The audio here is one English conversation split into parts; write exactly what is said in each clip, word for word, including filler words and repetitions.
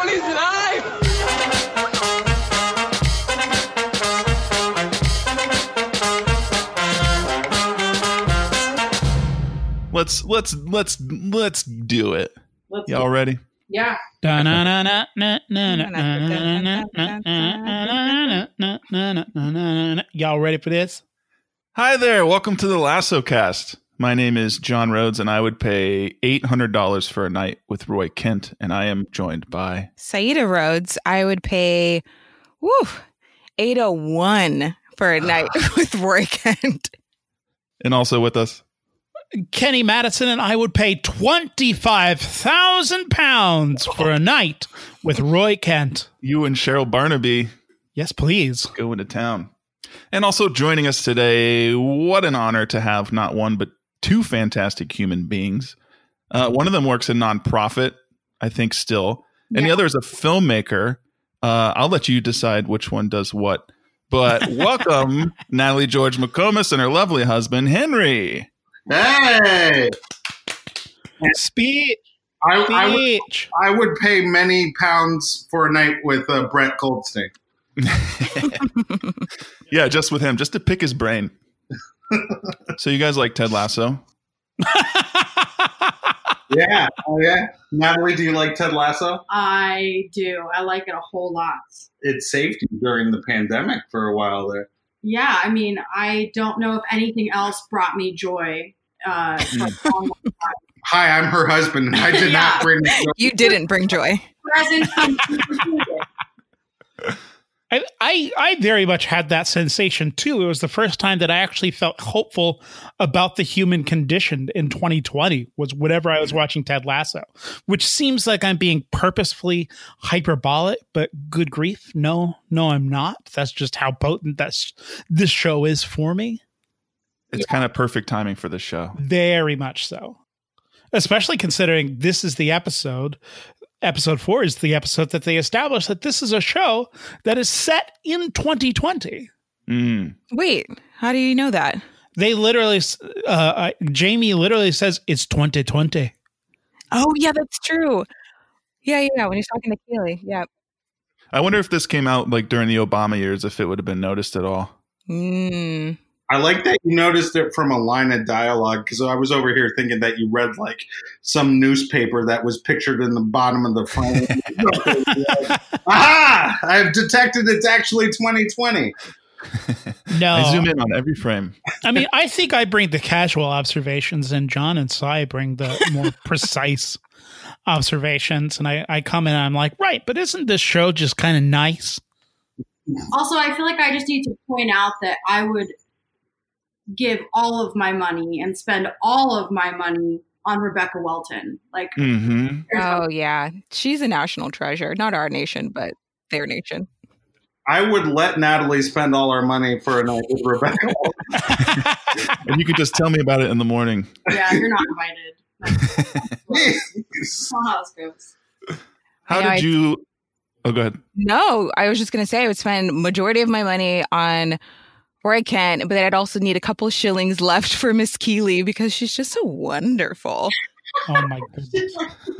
on, he's alive! Let's let's let's let's do it. Let's Y'all ready? Yeah. Y'all ready for this? Hi there. Welcome to the Lasso Cast. My name is John Rhodes, and I would pay eight hundred dollars for a night with Roy Kent, and I am joined by Saida Rhodes. I would pay, woo, eight oh one for a night with Roy Kent. And also with us, Kenny Madison, and I would pay twenty-five thousand pounds for a night with Roy Kent. you and Cheryl Barnaby Yes, please. go into town. And also joining us today, what an honor to have not one, but two fantastic human beings. Uh, one of them works in nonprofit, I think still, and Yeah. the other is a filmmaker. Uh, I'll let you decide which one does what. But welcome, Natalie George McComas and her lovely husband, Henry. Hey, Speech. I, I, would, Speech. I would pay many pounds for a night with uh, Brett Goldstein. Yeah, just with him, just to pick his brain. So you guys like Ted Lasso? Yeah, oh yeah. Natalie, do you like Ted Lasso? I do. I like it a whole lot. It saved you during the pandemic for a while there. Yeah, I mean, I don't know if anything else brought me joy. Uh, for a long, long time. Hi, I'm her husband, and I did Yeah. not bring the You didn't bring joy. Present from I, I I very much had that sensation too. It was the first time that I actually felt hopeful about the human condition in twenty twenty was whenever I was watching Ted Lasso, which seems like I'm being purposefully hyperbolic, but good grief, no, no, I'm not. That's just how potent that's this show is for me. It's kind of perfect timing for the show. Very much so. Especially considering this is the episode. Episode four is the episode that they established that this is a show that is set in twenty twenty. Mm. Wait, how do you know that? They literally, uh, uh, Jamie literally says it's twenty twenty. Oh, yeah, that's true. Yeah, yeah, yeah, when he's talking to Keely. Yeah. I wonder if this came out like during the Obama years, if it would have been noticed at all. Mm. I like that you noticed it from a line of dialogue, because I was over here thinking that you read like some newspaper that was pictured in the bottom of the frame. Aha! I've detected it's actually twenty twenty. No. I zoom in on every frame. I mean, I think I bring the casual observations, and John and Sai bring the more precise observations. And I, I come in and I'm like, right, but isn't this show just kind of nice? Also, I feel like I just need to point out that I would give all of my money and spend all of my money on Rebecca Welton. Like, Mm-hmm. Oh, yeah. She's a national treasure. Not our nation, but their nation. I would let Natalie spend all our money for a night with Rebecca. And you could just tell me about it in the morning. yeah, you're not invited. That's not how this goes. How I know, did you? Oh, go ahead. No, I was just going to say I would spend majority of my money on Roy Kent, but then I'd also need a couple shillings left for Miss Keely because she's just so wonderful. Oh, my goodness.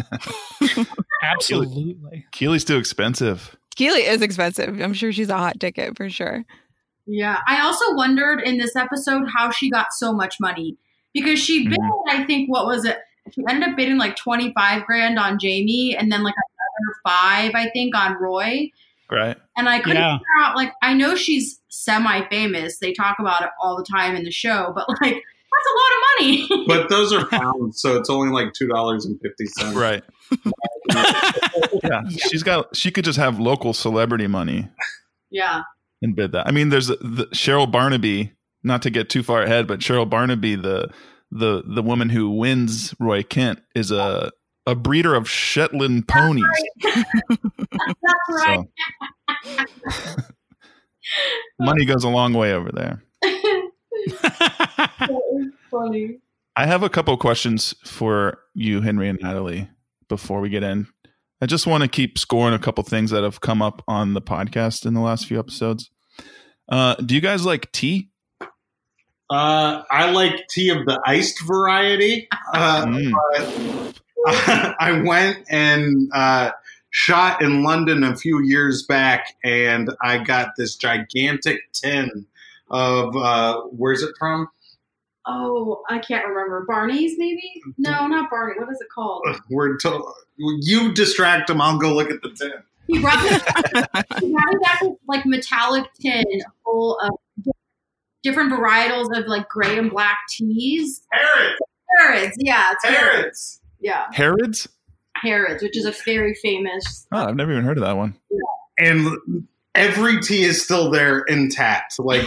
Absolutely. Keely's too expensive. Keely is expensive. I'm sure she's a hot ticket for sure. Yeah. I also wondered in this episode how she got so much money because she bid, I think, what was it? She ended up bidding like twenty-five grand on Jamie and then like another five, I think, on Roy. Right. And I couldn't Yeah. figure out, like, I know she's semi-famous. They talk about it all the time in the show, but like, that's a lot of money. But those are pounds, so it's only like two dollars and fifty cents. Right. Yeah. She's got, she could just have local celebrity money yeah. and bid that. I mean, there's the, Cheryl Barnaby, not to get too far ahead, but Cheryl Barnaby, the, the, the woman who wins Roy Kent is a, a breeder of Shetland ponies. That's right. So, money goes a long way over there. That is funny. I have a couple questions for you, Henry and Natalie, before we get in. I just want to keep scoring a couple things that have come up on the podcast in the last few episodes. Uh, do you guys like tea? Uh, I like tea of the iced variety. Uh, Mm. but I went and uh, shot in London a few years back, and I got this gigantic tin of uh, where's it from? Oh, I can't remember. Barney's, maybe? No, not Barney. What is it called? We're to- you distract him. I'll go look at the tin. He brought me, he brought me back this like metallic tin full of different varietals of like gray and black teas. Harrods. Harrods, yeah, it's Harrods. Harrods. Yeah, Harrods? Harrods, which is a very famous. Oh, I've never even heard of that one. And every tea is still there intact. Like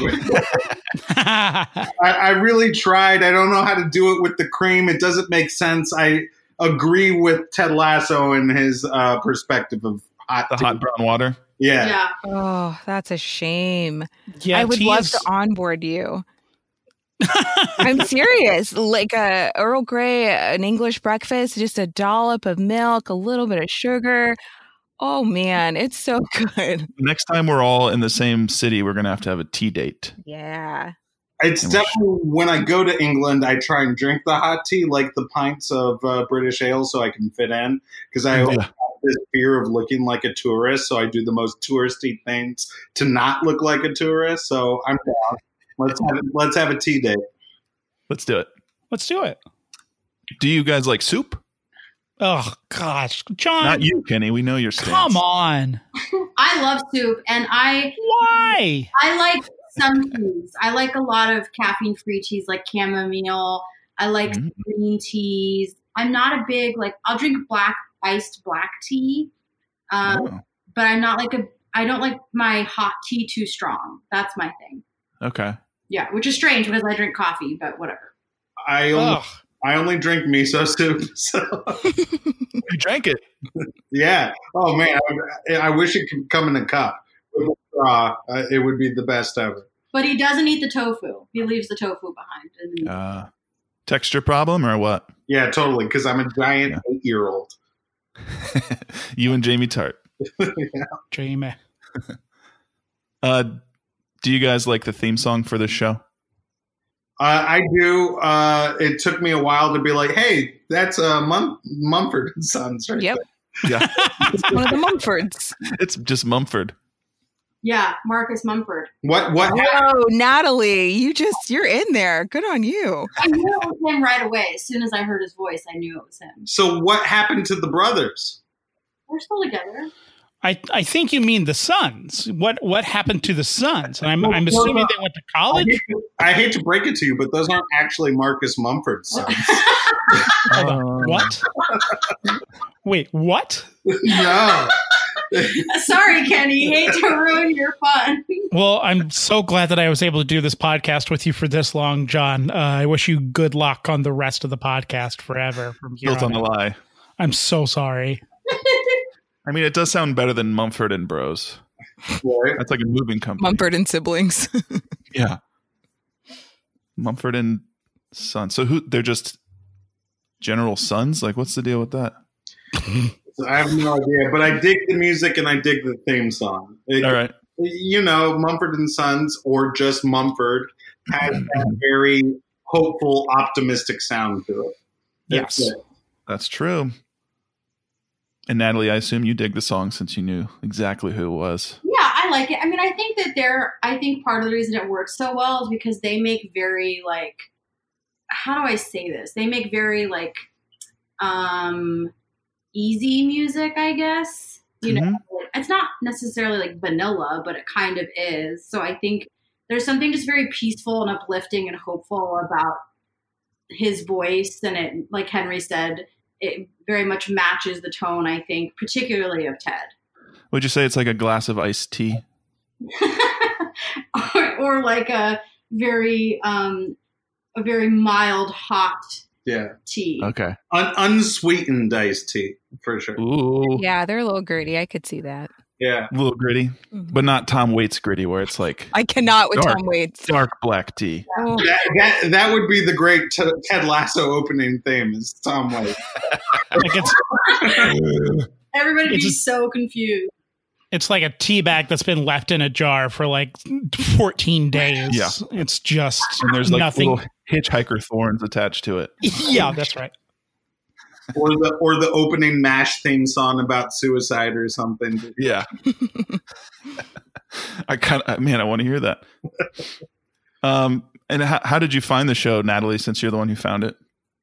I, I really tried. I don't know how to do it with the cream. It doesn't make sense. I agree with Ted Lasso and his uh, perspective of hot The tea. hot brown water? Yeah. Yeah. Oh, that's a shame. Yeah, I would tea love is- to onboard you. I'm serious. Like a Earl Grey, an English breakfast, just a dollop of milk, a little bit of sugar. Oh man, it's so good. Next time we're all in the same city, we're going to have to have a tea date. Yeah. It's definitely when I go to England, I try and drink the hot tea, like the pints of uh, British ale, so I can fit in. Because I Yeah. have this fear of looking like a tourist, so I do the most touristy things to not look like a tourist. So I'm down. Let's have let's have a tea date. Let's do it. Let's do it. Do you guys like soup? Oh gosh, John, Not you, Kenny. We know your stance. come on. I love soup, and I Why? I like some teas. I like a lot of caffeine-free teas, like chamomile. I like Mhm. green teas. I'm not a big like. I'll drink black iced black tea, um, Oh, but I'm not like a. I don't like my hot tea too strong. That's my thing. okay. Yeah, which is strange because I drink coffee, but whatever. I only, Ugh. I only drink miso soup. So You drank it. yeah. Oh man, I, I wish it could come in a cup with a straw. Uh, it would be the best ever. But he doesn't eat the tofu. He leaves the tofu behind. And Uh, texture problem or what? Yeah, totally. Because I'm a giant Yeah. eight-year-old. You and Jamie Tart. Jamie. Uh, do you guys like the theme song for this show? Uh, I do. Uh, it took me a while to be like, hey, that's uh, Mum- Mumford and Sons, right? Yep. Yeah, It's one of the Mumfords. it's just Mumford. yeah, Marcus Mumford. What? What? Whoa, Natalie, you just, you're in there. Good on you. I knew it was him right away. As soon as I heard his voice, I knew it was him. So what happened to the brothers? We're still together. I, I think you mean the Sons. What what happened to the Sons? And I'm I'm assuming they went to I college. hate, to, I hate to break it to you, but those aren't actually Marcus Mumford's sons. Hold on. Oh. What? Wait, what? No. Sorry, Kenny. Hate to ruin your fun. Well, I'm so glad that I was able to do this podcast with you for this long, John. Uh, I wish you good luck on the rest of the podcast forever from here Built on on the out. lie. I'm so sorry. I mean, it does sound better than Mumford and Bros. Right. That's like a moving company. Mumford and siblings. Yeah. Mumford and Son. So who? They're just General Sons? Like, what's the deal with that? So I have no idea, but I dig the music and I dig the theme song. It- All right. You know, Mumford and Sons or just Mumford has that very hopeful, optimistic sound to it. That's Yes. it. That's true. And Natalie, I assume you dig the song since you knew exactly who it was. Yeah, I like it. I mean, I think that they're, I think part of the reason it works so well is because they make very, like, how do I say this? They make very, like, um, easy music, I guess. You know, like, it's not necessarily like vanilla, but it kind of is. So I think there's something just very peaceful and uplifting and hopeful about his voice. And it, like Henry said, it very much matches the tone, I think, particularly of Ted. Would you say it's like a glass of iced tea? or, or like a very um a very mild hot Yeah. tea. Okay. Un- unsweetened iced tea, for sure. Ooh. Yeah, they're a little gritty. I could see that. Yeah. A little gritty, Mhm. but not Tom Waits gritty, where it's like I cannot with Dark. Tom Waits. dark black tea. Oh, That, that, that would be the great T- Ted Lasso opening theme is Tom Waits. Like it's Everybody would It's be just- so confused. it's like a tea bag that's been left in a jar for like fourteen days. Yeah. It's just And there's like nothing. little hitchhiker thorns attached to it. Yeah, that's right. or the or the opening MASH theme song about suicide or something. Yeah. I kind of man, I want to hear that. Um, and how, how did you find the show, Natalie? Since you're the one who found it.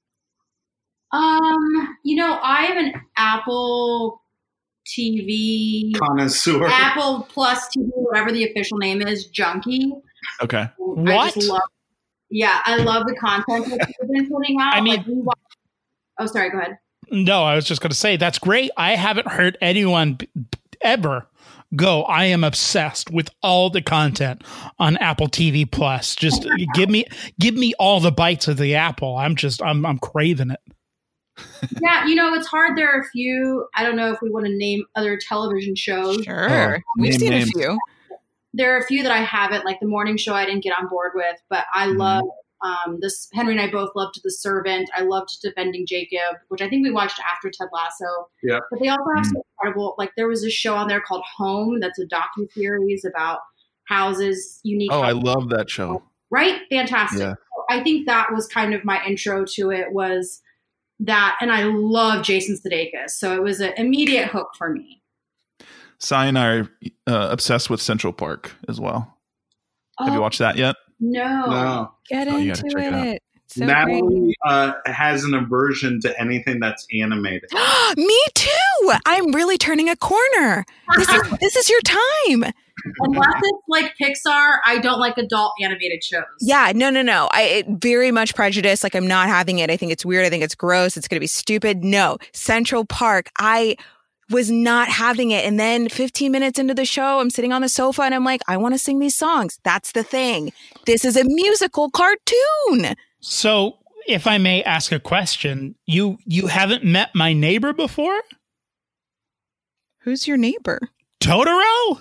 Um, you know, I have an Apple T V Connoisseur. Apple Plus T V, whatever the official name is, junkie. Okay. I What? just love, yeah, I love the content that you've been putting out. I mean- like, we watch, oh, sorry, go ahead. No, I was just going to say that's great. I haven't heard anyone b- ever go, I am obsessed with all the content on Apple T V Plus. Just give me give me all the bites of the apple. I'm just I'm I'm craving it. Yeah, you know, it's hard. There are a few, I don't know if we want to name other television shows. Sure. Oh, We've name seen names. a few. There are a few that I haven't, like the morning show I didn't get on board with, but I Mhm. love um, this. Henry and I both loved The Servant. I loved Defending Jacob, which I think we watched after Ted Lasso. Yeah. But they also have Mhm. some incredible, like there was a show on there called Home that's a docuseries about houses, unique Oh, I houses. love that show. Right? Fantastic. Yeah. So I think that was kind of my intro to it was that, and I love Jason Sudeikis. So it was an immediate hook for me. Cy and I are uh, obsessed with Central Park as well. Have you Oh, watched that yet? No. No. Get Oh, you gotta into check it out. it. So great. Natalie uh, has an aversion to anything that's animated. Me too. I'm really turning a corner. This is this is your time. Unless it's like Pixar, I don't like adult animated shows. Yeah, no, no, no. I it, very much prejudiced. Like I'm not having it. I think it's weird. I think it's gross. It's going to be stupid. No, Central Park. I was not having it. And then fifteen minutes into the show, I'm sitting on the sofa and I'm like, I want to sing these songs. That's the thing. This is a musical cartoon. So, if I may ask a question, you you haven't met my neighbor before? Who's your neighbor? Totoro?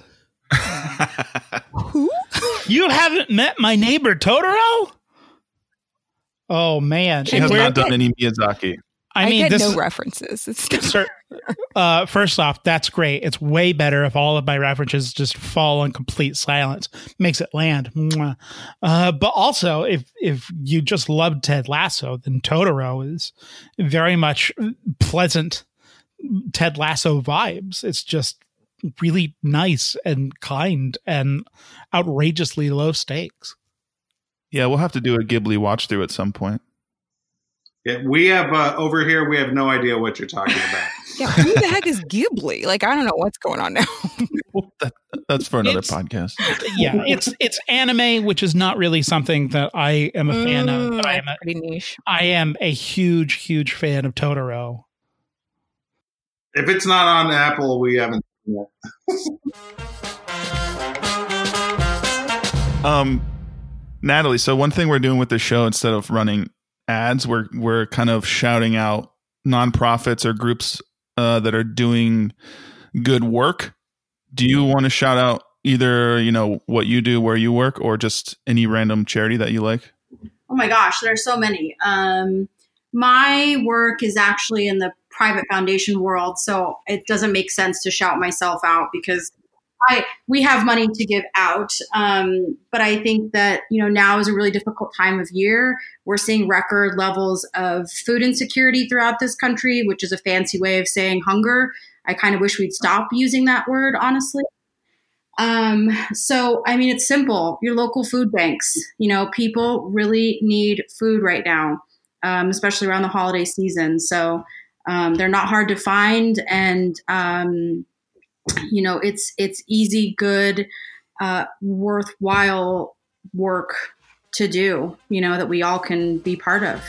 Who? You haven't met my neighbor Totoro? Oh man. She And has where- not done any Miyazaki. I I, mean, get this no references. It's Sir, uh, first off, that's great. It's way better if all of my references just fall on complete silence. Makes it land. Mwah. Uh, but also, if if you just love Ted Lasso, then Totoro is very much pleasant Ted Lasso vibes. It's just really nice and kind and outrageously low stakes. Yeah, we'll have to do a Ghibli watch through at some point. Yeah, we have uh, over here. We have no idea what you're talking about. yeah. Who the heck is Ghibli? Like I don't know what's going on now. Well, that, that's for another It's- podcast. Yeah, it's it's anime, which is not really something that I am a fan of. But I am a, Pretty niche. I am a huge, huge fan of Totoro. If it's not on Apple, we haven't. seen it. Um, Natalie, so one thing we're doing with the show, instead of running ads, we're we're kind of shouting out nonprofits or groups uh, that are doing good work. Do you want to shout out either, you know, what you do, where you work, or just any random charity that you like? Oh my gosh, there are so many. Um, my work is actually in the private foundation world, so it doesn't make sense to shout myself out because I we have money to give out. Um, but I think that, you know, now is a really difficult time of year. We're seeing record levels of food insecurity throughout this country, which is a fancy way of saying hunger. I kind of wish we'd stop using that word, honestly. Um, so, I mean, it's simple. Your local food banks, you know, people really need food right now, um, especially around the holiday season. So um, they're not hard to find. And, um, you know, it's it's easy, good, uh, worthwhile work to do, you know, that we all can be part of.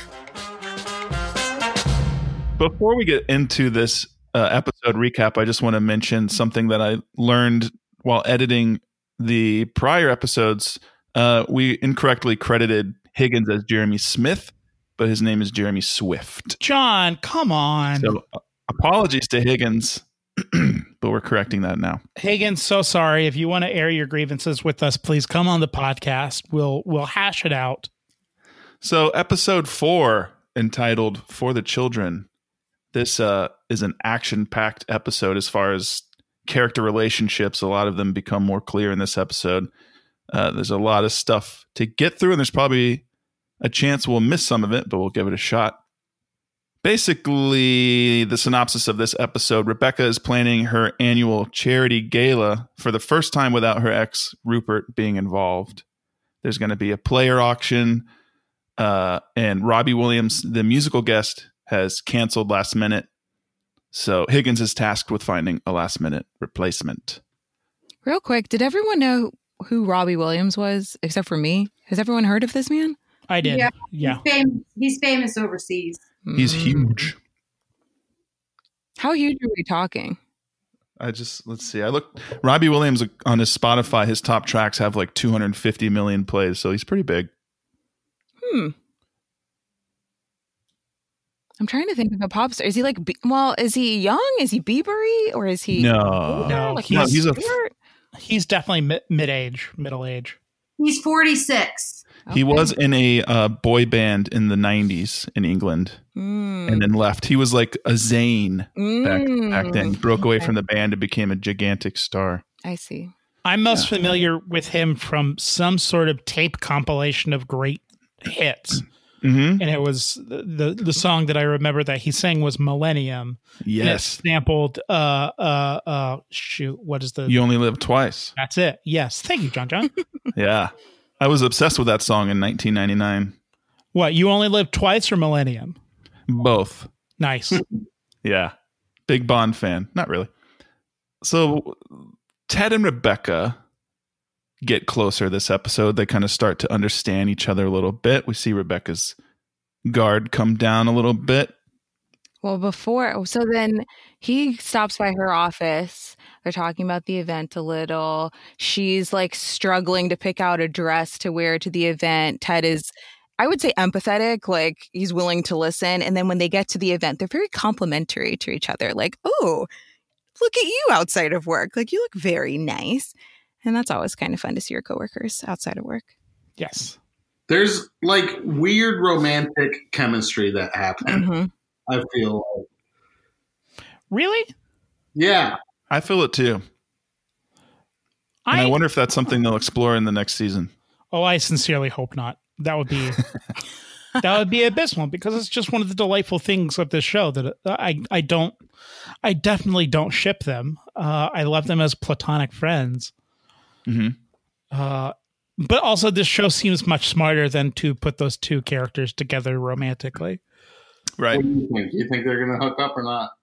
Before we get into this uh, episode recap, I just want to mention something that I learned while editing the prior episodes. Uh, we incorrectly credited Higgins as Jeremy Smith, but his name is Jeremy Swift. John, come on. So uh, apologies to Higgins, but we're correcting that now. Higgins, so sorry. If you want to air your grievances with us, please come on the podcast. We'll we'll hash it out. So episode four, entitled For the Children. This uh, is an action-packed episode as far as character relationships. A lot of them become more clear in this episode. Uh, there's a lot of stuff to get through, and there's probably a chance we'll miss some of it, but we'll give it a shot. basically, the synopsis of this episode, Rebecca is planning her annual charity gala for the first time without her ex, Rupert, being involved. There's going to be a player auction, uh, and Robbie Williams, the musical guest, has canceled last minute. So Higgins is tasked with finding a last minute replacement. Real quick, did everyone know who Robbie Williams was, except for me? Has everyone heard of this man? I did. Yeah. Yeah. He's famous, he's famous overseas. He's Mm. huge. How huge are we talking? I just, let's see. I looked, Robbie Williams on his Spotify, his top tracks have like two hundred fifty million plays. So he's pretty big. Hmm. I'm trying to think of a pop star. Is he like, Be- well, is he young? Is he Biebery? Or is he? No. older? No, Like no, he's a- short? He's definitely mid- mid-age, middle age. He's forty-six. He Okay. was in a uh, boy band in the nineties in England Mm. and then left. He was like a Zayn back, back then. He Mm. broke away Okay. from the band and became a gigantic star. I see. I'm most familiar with him from some sort of tape compilation of great hits. Mm-hmm. And it was the, the the song that I remember that he sang was Millennium. And it Yes. sampled uh uh uh shoot, what is the You only live twice. that's it. Yes. Thank you, John John. Yeah. I was obsessed with that song in nineteen ninety-nine. What, you only live twice or Millennium? Both. Nice. Yeah. Big Bond fan. Not really. So Ted and Rebecca get closer this episode. They kind of start to understand each other a little bit. We see Rebecca's guard come down a little bit. Well, before, so then he stops by her office. They're talking about the event a little. She's like struggling to pick out a dress to wear to the event. Ted is, I would say, empathetic, like he's willing to listen. And then when they get to the event, they're very complimentary to each other. Like, oh, look at you outside of work. Like, you look very nice. And that's always kind of fun to see your coworkers outside of work. Yes. There's like weird romantic chemistry that happens. Mm-hmm. I feel like. Really? Yeah. I feel it too. And I, I, wonder if that's something they'll explore in the next season. oh, I sincerely hope not. That would be that would be abysmal because it's just one of the delightful things of this show that I I don't I definitely don't ship them. Uh, I love them as platonic friends. Mm-hmm. Uh, but also, this show seems much smarter than to put those two characters together romantically. Right. What do you think? You think they're going to hook up or not?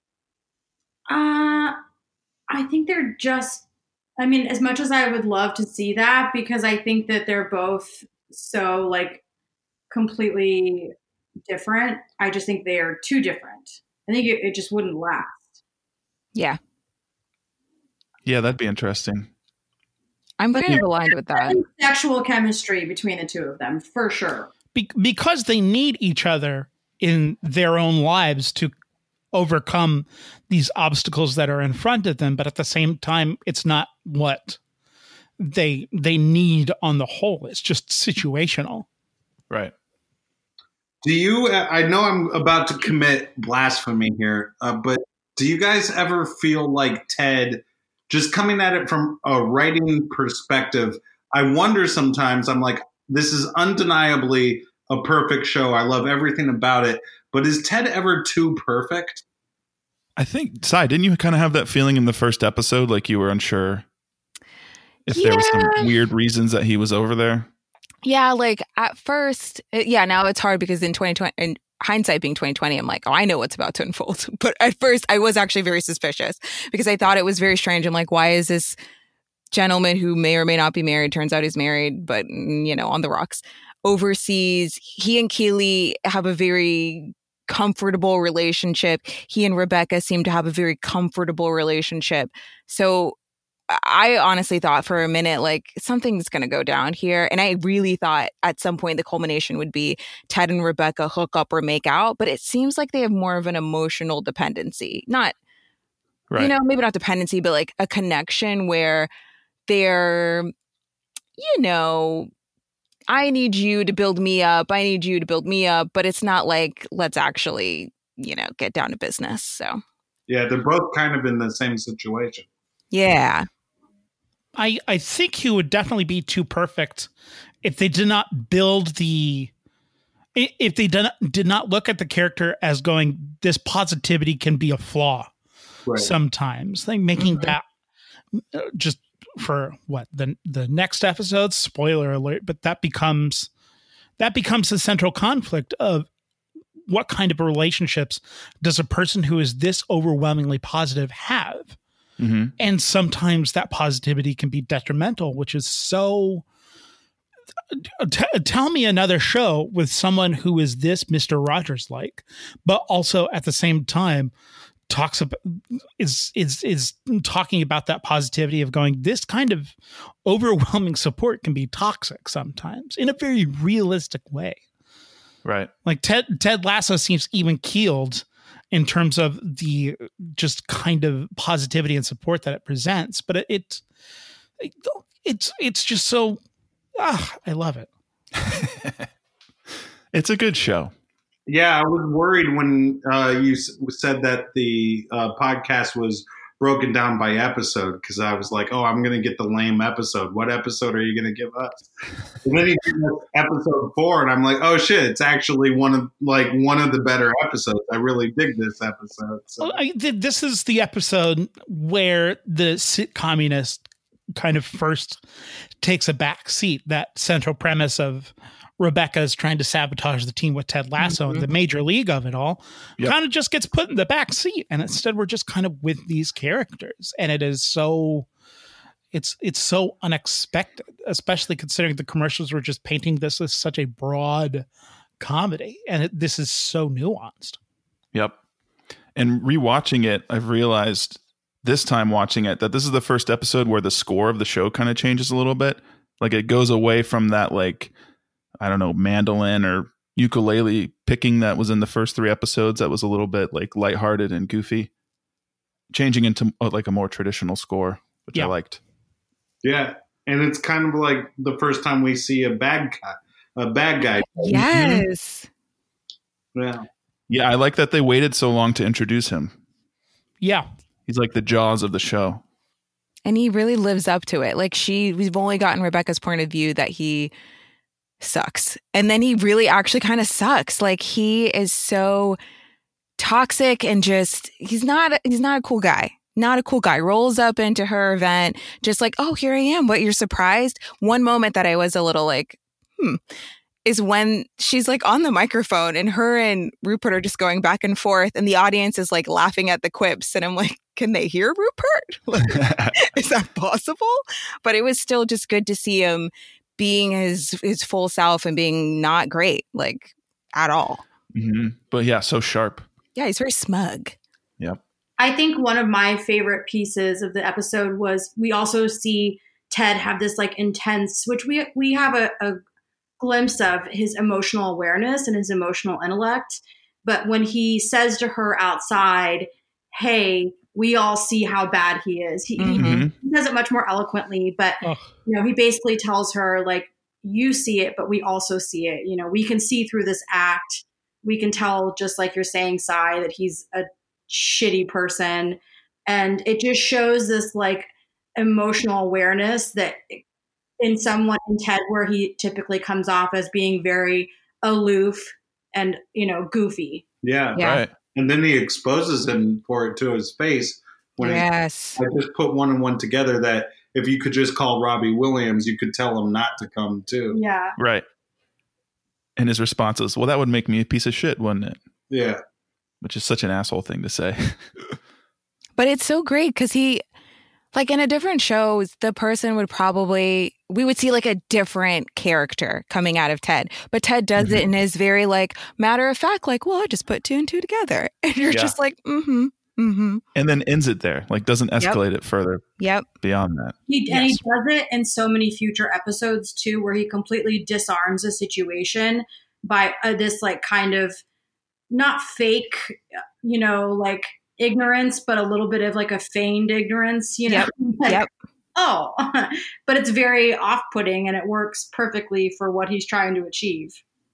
Uh, I think they're just, I mean, as much as I would love to see that, because I think that they're both so like completely different. I just think they are too different. I think it, it just wouldn't last. Yeah. Yeah, that'd be interesting. I'm But kind of there- aligned with that. Sexual chemistry between the two of them, for sure. Be- because they need each other in their own lives to overcome these obstacles that are in front of them, but at the same time, it's not what they they need on the whole. It's just situational. Right. Do you, I know I'm about to commit blasphemy here, uh, but do you guys ever feel like Ted, just coming at it from a writing perspective, I wonder sometimes, I'm like, this is undeniably a perfect show. I love everything about it. But is Ted ever too perfect? I think, Sai, didn't you kind of have that feeling in the first episode, like you were unsure if there was Yeah. some weird reasons that he was over there? Yeah, like at first, it- yeah, now it's hard because in twenty twenty, in hindsight being twenty twenty, I'm like, oh, I know what's about to unfold. But at first, I was actually very suspicious because I thought it was very strange. I'm like, why is this gentleman who may or may not be married, turns out he's married, but, mm, you know, on the rocks, overseas? He and Keely have a very comfortable relationship. He and Rebecca seem to have a very comfortable relationship. So I honestly thought for a minute, like, something's going to go down here. And I really thought at some point the culmination would be Ted and Rebecca hook up or make out. But it seems like they have more of an emotional dependency. Not, Right. you know, maybe not dependency, but like a connection where they're, you know, I need you to build me up. I need you to build me up. But it's not like, let's actually, you know, get down to business. So, Yeah, they're both kind of in the same situation. yeah. I, I think he would definitely be too perfect if they did not build the if they did not, did not look at the character as going, this positivity can be a flaw Right. sometimes, like making that uh, just for what the the next episode, spoiler alert, but that becomes that becomes the central conflict of what kind of relationships does a person who is this overwhelmingly positive have? Mm-hmm. And sometimes that positivity can be detrimental, which is so. T- tell me another show with someone who is this Mister Rogers like, but also at the same time talks about is is is talking about that positivity of going, this kind of overwhelming support can be toxic sometimes in a very realistic way. Right. Like Ted Ted Lasso seems even keeled in terms of the just kind of positivity and support that it presents, but it, it, it it's it's just so ah, I love it. It's a good show. Yeah, I was worried when uh, you s- said that the uh, podcast was broken down by episode, because I was like, oh, I'm going to get the lame episode. What episode are you going to give us? And then you give us episode four, and I'm like, oh shit, it's actually one of like one of the better episodes. I really dig this episode. So. Well, I, th- this is the episode where the sit communist kind of first takes a back seat. That central premise of Rebecca is trying to sabotage the team with Ted Lasso, Mm-hmm. and the major league of it all Yep. kind of just gets put in the back seat. And instead we're just kind of with these characters. And it is so, it's, it's so unexpected, especially considering the commercials were just painting this as such a broad comedy. And it, this is so nuanced. Yep. And rewatching it, I've realized this time watching it that this is the first episode where the score of the show kind of changes a little bit. Like it goes away from that, like, I don't know, mandolin or ukulele picking that was in the first three episodes. That was a little bit like lighthearted and goofy, changing into uh, like a more traditional score, which Yeah. I liked. Yeah, and it's kind of like the first time we see a bad guy. A bad guy. Yes. Yeah. Yeah, I like that they waited so long to introduce him. Yeah. He's like the Jaws of the show. And he really lives up to it. Like she, we've only gotten Rebecca's point of view that he sucks. And then he really actually kind of sucks. Like he is so toxic and just, he's not, he's not a cool guy. Not a cool guy. Rolls up into her event, just like, oh, here I am. What, you're surprised? One moment that I was a little like, hmm, is when she's like on the microphone and her and Rupert are just going back and forth and the audience is like laughing at the quips. And I'm like, can they hear Rupert? Like, is that possible? But it was still just good to see him being his his full self and being not great, like at all. Mm-hmm. But yeah, so sharp. Yeah, he's very smug. Yep. I think one of my favorite pieces of the episode was we also see Ted have this like intense, which we we have a, a glimpse of his emotional awareness and his emotional intellect. But when he says to her outside, hey, we all see how bad he is. He, Mm-hmm. he does it much more eloquently, but Ugh. you know, he basically tells her like, you see it, but we also see it. You know, we can see through this act. We can tell, just like you're saying, Sai, that he's a shitty person. And it just shows this like emotional awareness that in someone in Ted, where he typically comes off as being very aloof and, you know, goofy. Yeah. Yeah. Right. And then he exposes him for it to his face. When Yes. I just put one and one together that if you could just call Robbie Williams, you could tell him not to come too. Yeah. Right. And his response is, well, that would make me a piece of shit, wouldn't it? Yeah. Which is such an asshole thing to say. But it's so great because he, like in a different show, the person would probably, we would see like a different character coming out of Ted. But Ted does Mm-hmm. it and is very like matter of fact, like, well, I just put two and two together. And you're Yeah. just like, mm-hmm, mm-hmm. And then ends it there. Like doesn't escalate it further Yep. beyond that. He, And he Yes. does it in so many future episodes too, where he completely disarms a situation by uh, this like kind of not fake, you know, like ignorance, but a little bit of like a feigned ignorance, you know? Yep. Like, Yep. oh, but it's very off-putting and it works perfectly for what he's trying to achieve.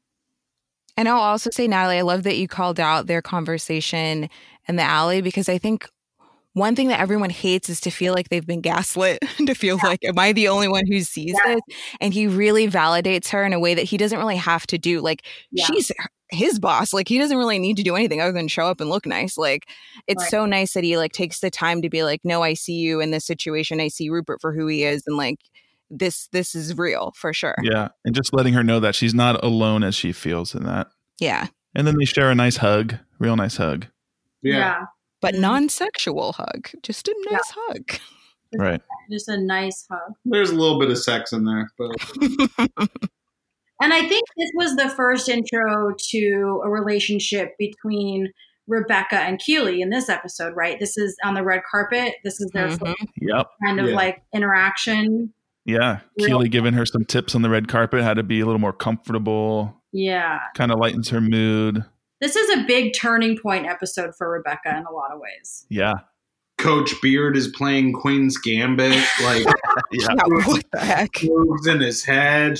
And I'll also say, Natalie, I love that you called out their conversation in the alley because I think one thing that everyone hates is to feel like they've been gaslit, to feel yeah. like, am I the only one who sees yeah. this? And he really validates her in a way that he doesn't really have to do. Like, yeah. she's his boss. Like, he doesn't really need to do anything other than show up and look nice. Like, it's right. so nice that he like takes the time to be like, no, I see you in this situation. I see Rupert for who he is. And like, this, this is real for sure. Yeah. And just letting her know that she's not alone as she feels in that. Yeah. And then they share a nice hug, real nice hug. Yeah. yeah. But non-sexual hug, just a nice yeah. hug. Just, right. Just a nice hug. There's a little bit of sex in there. But. And I think this was the first intro to a relationship between Rebecca and Keeley in this episode, right? This is on the red carpet. This is their mm-hmm. yep. kind of yeah. like interaction. Yeah. Real. Keeley giving her some tips on the red carpet, how to be a little more comfortable. Yeah. Kind of lightens her mood. This is a big turning point episode for Rebecca in a lot of ways. Yeah. Coach Beard is playing Queen's Gambit. Like, yeah. Yeah, what the heck? Moves in his head.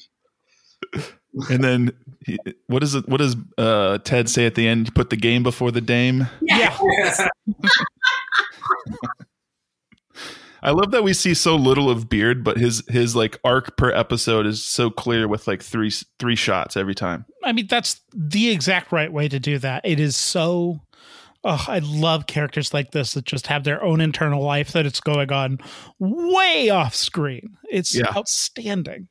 And then, he, what is it? What does uh, Ted say at the end? You put the game before the dame. Yeah. yeah. I love that we see so little of Beard, but his his like arc per episode is so clear with like three three shots every time. I mean, that's the exact right way to do that. It is so. Oh, I love characters like this that just have their own internal life that it's going on way off screen. It's yeah. outstanding.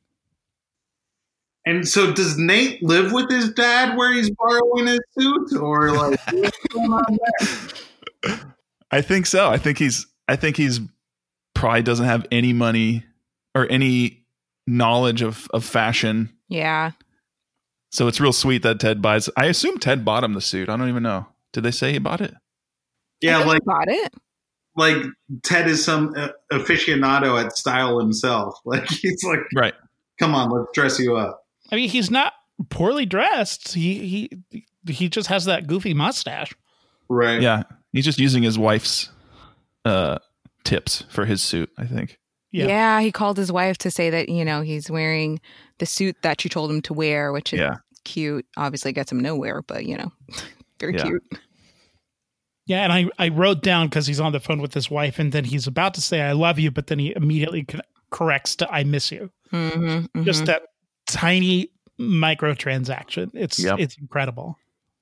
And so, does Nate live with his dad where he's borrowing his suit, or like what's going on there? I think so. I think he's. I think he's. Probably doesn't have any money or any knowledge of, of fashion. Yeah. So it's real sweet that Ted buys. I assume Ted bought him the suit. I don't even know. Did they say he bought it? Yeah, like he bought it. Like Ted is some uh, aficionado at style himself. Like he's like, right. Come on, let's dress you up. I mean, he's not poorly dressed. He he he just has that goofy mustache. Right. Yeah. He's just using his wife's uh tips for his suit, I think. Yeah. yeah, he called his wife to say that, you know, he's wearing the suit that she told him to wear, which is yeah. cute. Obviously gets him nowhere, but, you know, very yeah. cute. Yeah, and I, I wrote down, because he's on the phone with his wife, and then he's about to say, I love you, but then he immediately corrects to, I miss you. Mm-hmm, mm-hmm. Just that tiny microtransaction. It's yep. it's incredible.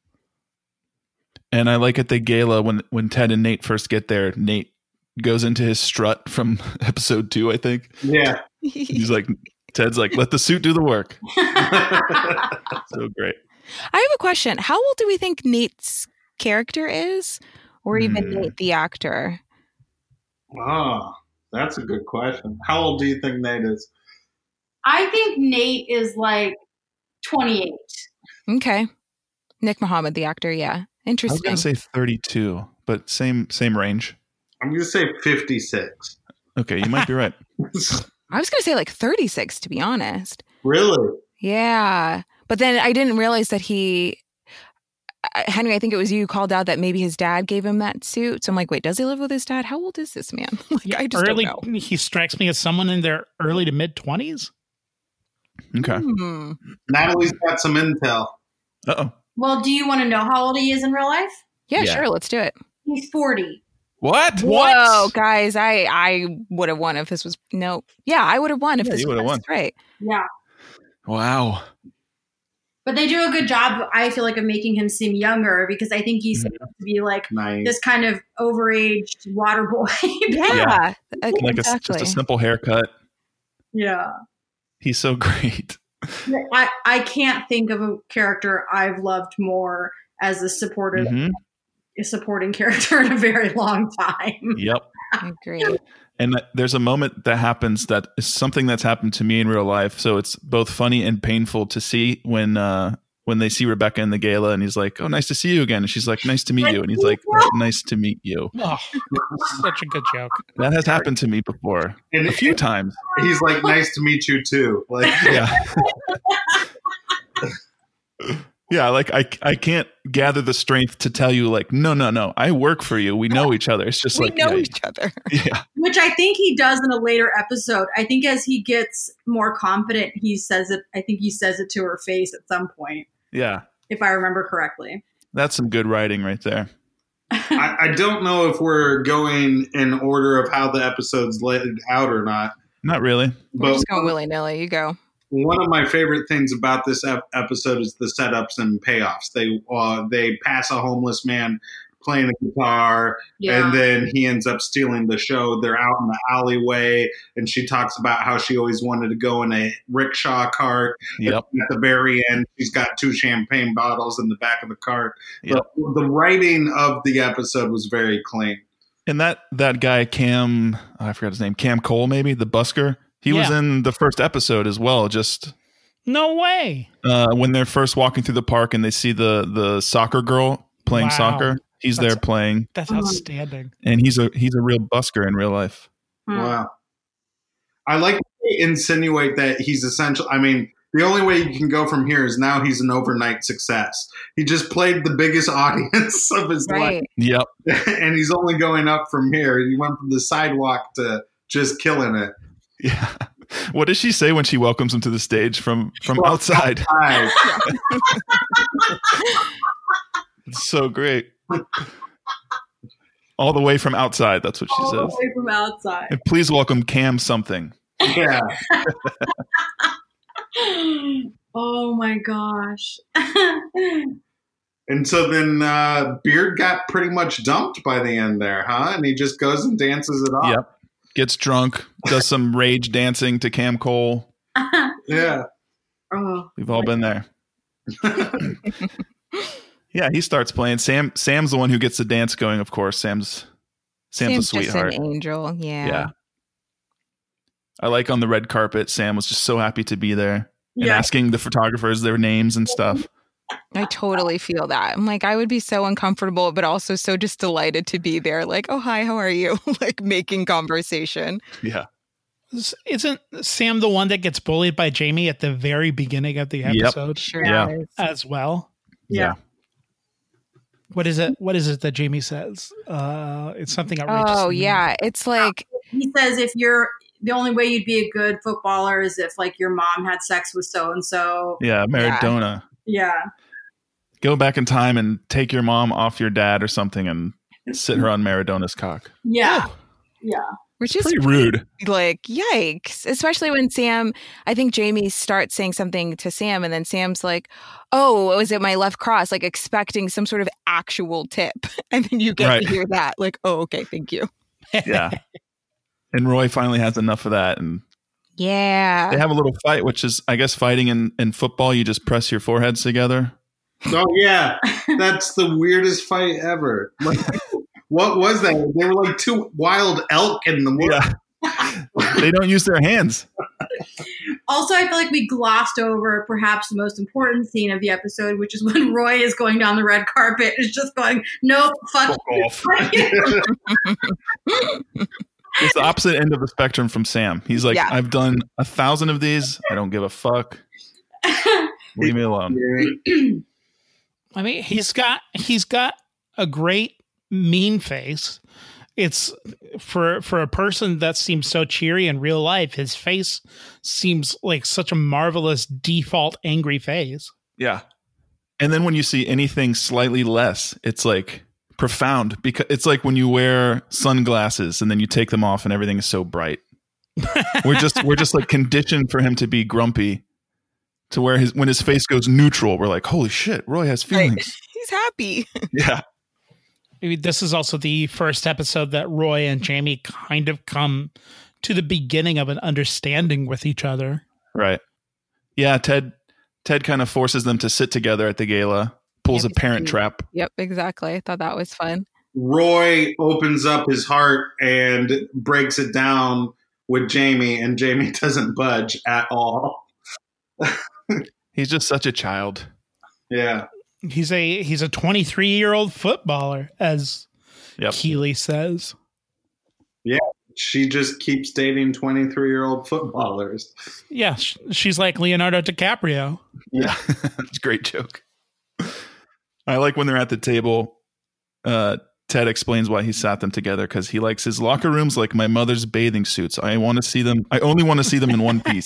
And I like at the gala, when, when Ted and Nate first get there, Nate goes into his strut from episode two, I think. Yeah. He's like, Ted's like, let the suit do the work. So great. I have a question. How old do we think Nate's character is? Or even mm. Nate, the actor? Oh, that's a good question. How old do you think Nate is? I think Nate is like twenty-eight. Okay. Nick Mohammed, the actor, yeah. Interesting. I was going to say thirty-two, but same same range. I'm going to say fifty-six. Okay, you might be right. I was going to say like thirty-six, to be honest. Really? Yeah. But then I didn't realize that he, Henry, I think it was you who called out that maybe his dad gave him that suit. So I'm like, wait, does he live with his dad? How old is this man? Like, yeah, I just early, don't know. He strikes me as someone in their early to mid twenties. Okay. Hmm. Natalie's got some intel. Uh-oh. Well, do you want to know how old he is in real life? Yeah, Yeah. sure. Let's do it. He's forty. What? Whoa, What? guys, I, I would have won if this was, no. Yeah, I would have won if Yeah, this you was would've won. right. Yeah. Wow. But they do a good job, I feel like, of making him seem younger, because I think he's supposed to be like Nice. this kind of overaged water boy. Yeah. Yeah. uh, Like a, exactly. just a simple haircut. Yeah. He's so great. I, I can't think of a character I've loved more as a supportive Mhm. a supporting character in a very long time. Yep. I agree. And th- there's a moment that happens that is something that's happened to me in real life. So it's both funny and painful to see when uh, when they see Rebecca in the gala, and he's like, "Oh, nice to see you again." And she's like, "Nice to meet you." And he's like, "Nice to meet you." Oh, such a good joke. That has happened to me before And a few times. He's like, nice to meet you too. Like, Yeah. Yeah, like I, I can't gather the strength to tell you, like, no, no, no, I work for you. We know each other. It's just We like, know yeah, each other. yeah, Which I think he does in a later episode. I think as he gets more confident, he says it. I think he says it to her face at some point, yeah. if I remember correctly. That's some good writing right there. I, I don't know if we're going in order of how the episode's laid out or not. Not really. We're But just going willy nilly. You go. one of my favorite things about this ep- episode is the setups and payoffs. They uh, they pass a homeless man playing a guitar, Yeah. and then he ends up stealing the show. They're out in the alleyway, and she talks about how she always wanted to go in a rickshaw cart. Yep. At the very end, she's got two champagne bottles in the back of the cart. Yep. The, the writing of the episode was very clean. And that that guy Cam, oh, I forgot his name, Cam Cole, maybe the busker. He was Yeah. in the first episode as well. Just No way. uh, when they're first walking through the park and they see the the soccer girl playing Wow. soccer, he's That's- there playing, That's Mhm. outstanding. and he's a he's a real busker in real life. Hmm. Wow. I like to insinuate that he's essential. I mean, the only way you can go from here is now he's an overnight success. He just played the biggest audience of his Right. Yep. life, and he's only going up from here. He went from the sidewalk to just killing it. Yeah. What does she say when she welcomes him to the stage from from Well, outside? Hi. It's so great. All the way from outside. That's what she All the says. way from outside. And please welcome Cam something. Yeah. Oh my gosh. And so then uh, Beard got pretty much dumped by the end there, huh? And he just goes and dances it off. Yep. Gets drunk, does some rage dancing to Cam Cole. Yeah. Oh, We've all been there. Yeah, he starts playing. Sam Sam's the one who gets the dance going, of course. Sam's Sam's, a sweetheart. just an angel. Yeah. Yeah. I like on the red carpet, Sam was just so happy to be there and yeah. asking the photographers their names and stuff. I totally feel that. I'm like, I would be so uncomfortable, but also so just delighted to be there. Like, oh, hi, how are you? Like making conversation. Yeah. Isn't Sam the one that gets bullied by Jamie at the very beginning of the Yep. episode Sure. Yeah. is. as well? Yeah. What is it? What is it that Jamie says? Uh, it's something outrageous. Oh, yeah. It's like, He says if you're the only way you'd be a good footballer is if like your mom had sex with so and so. Yeah, Maradona. Yeah. Go back in time and take your mom off your dad or something and sit her on Maradona's cock. Yeah. Yeah. which is Pretty rude. like, yikes. Especially when Sam, I think Jamie starts saying something to Sam, and then Sam's like, oh, was it my left cross? Like expecting some sort of actual tip. And then you get Right. to hear that. Like, oh, okay, thank you. Yeah. And Roy finally has enough of that, and Yeah. they have a little fight, which is, I guess, fighting in, in football. You just press your foreheads together. Oh yeah, that's the weirdest fight ever. Like, what was that? They were like two wild elk in the woods. Yeah. They don't use their hands. Also, I feel like we glossed over perhaps the most important scene of the episode, which is when Roy is going down the red carpet. Is just going, nope, fuck, Fuck you." off. It's the opposite end of the spectrum from Sam. He's like, Yeah. I've done a thousand of these. I don't give a fuck. Leave me alone. I mean, he's got he's got a great mean face. It's for for a person that seems so cheery in real life. His face seems like such a marvelous default angry face. Yeah. And then when you see anything slightly less, it's like profound, because it's like when you wear sunglasses and then you take them off and everything is so bright. We're just we're just like conditioned for him to be grumpy, to where his when his face goes neutral, we're like, holy shit, Roy has feelings. He's happy. Yeah. Maybe this is also the first episode that Roy and Jamie kind of come to the beginning of an understanding with each other. Right. Yeah, Ted Ted kind of forces them to sit together at the gala, pulls Yep. a parent trap. Yep, exactly. I thought that was fun. Roy opens up his heart and breaks it down with Jamie, and Jamie doesn't budge at all. He's just such a child. Yeah. He's a he's a twenty-three year old footballer, as Yep. Keeley says. She just keeps dating twenty-three year old footballers. Yeah, sh- she's like Leonardo DiCaprio. Yeah. It's a great joke. I like when they're at the table, uh, Ted explains why he sat them together, because he likes his locker rooms like my mother's bathing suits. I want to see them. I only want to see them in one piece.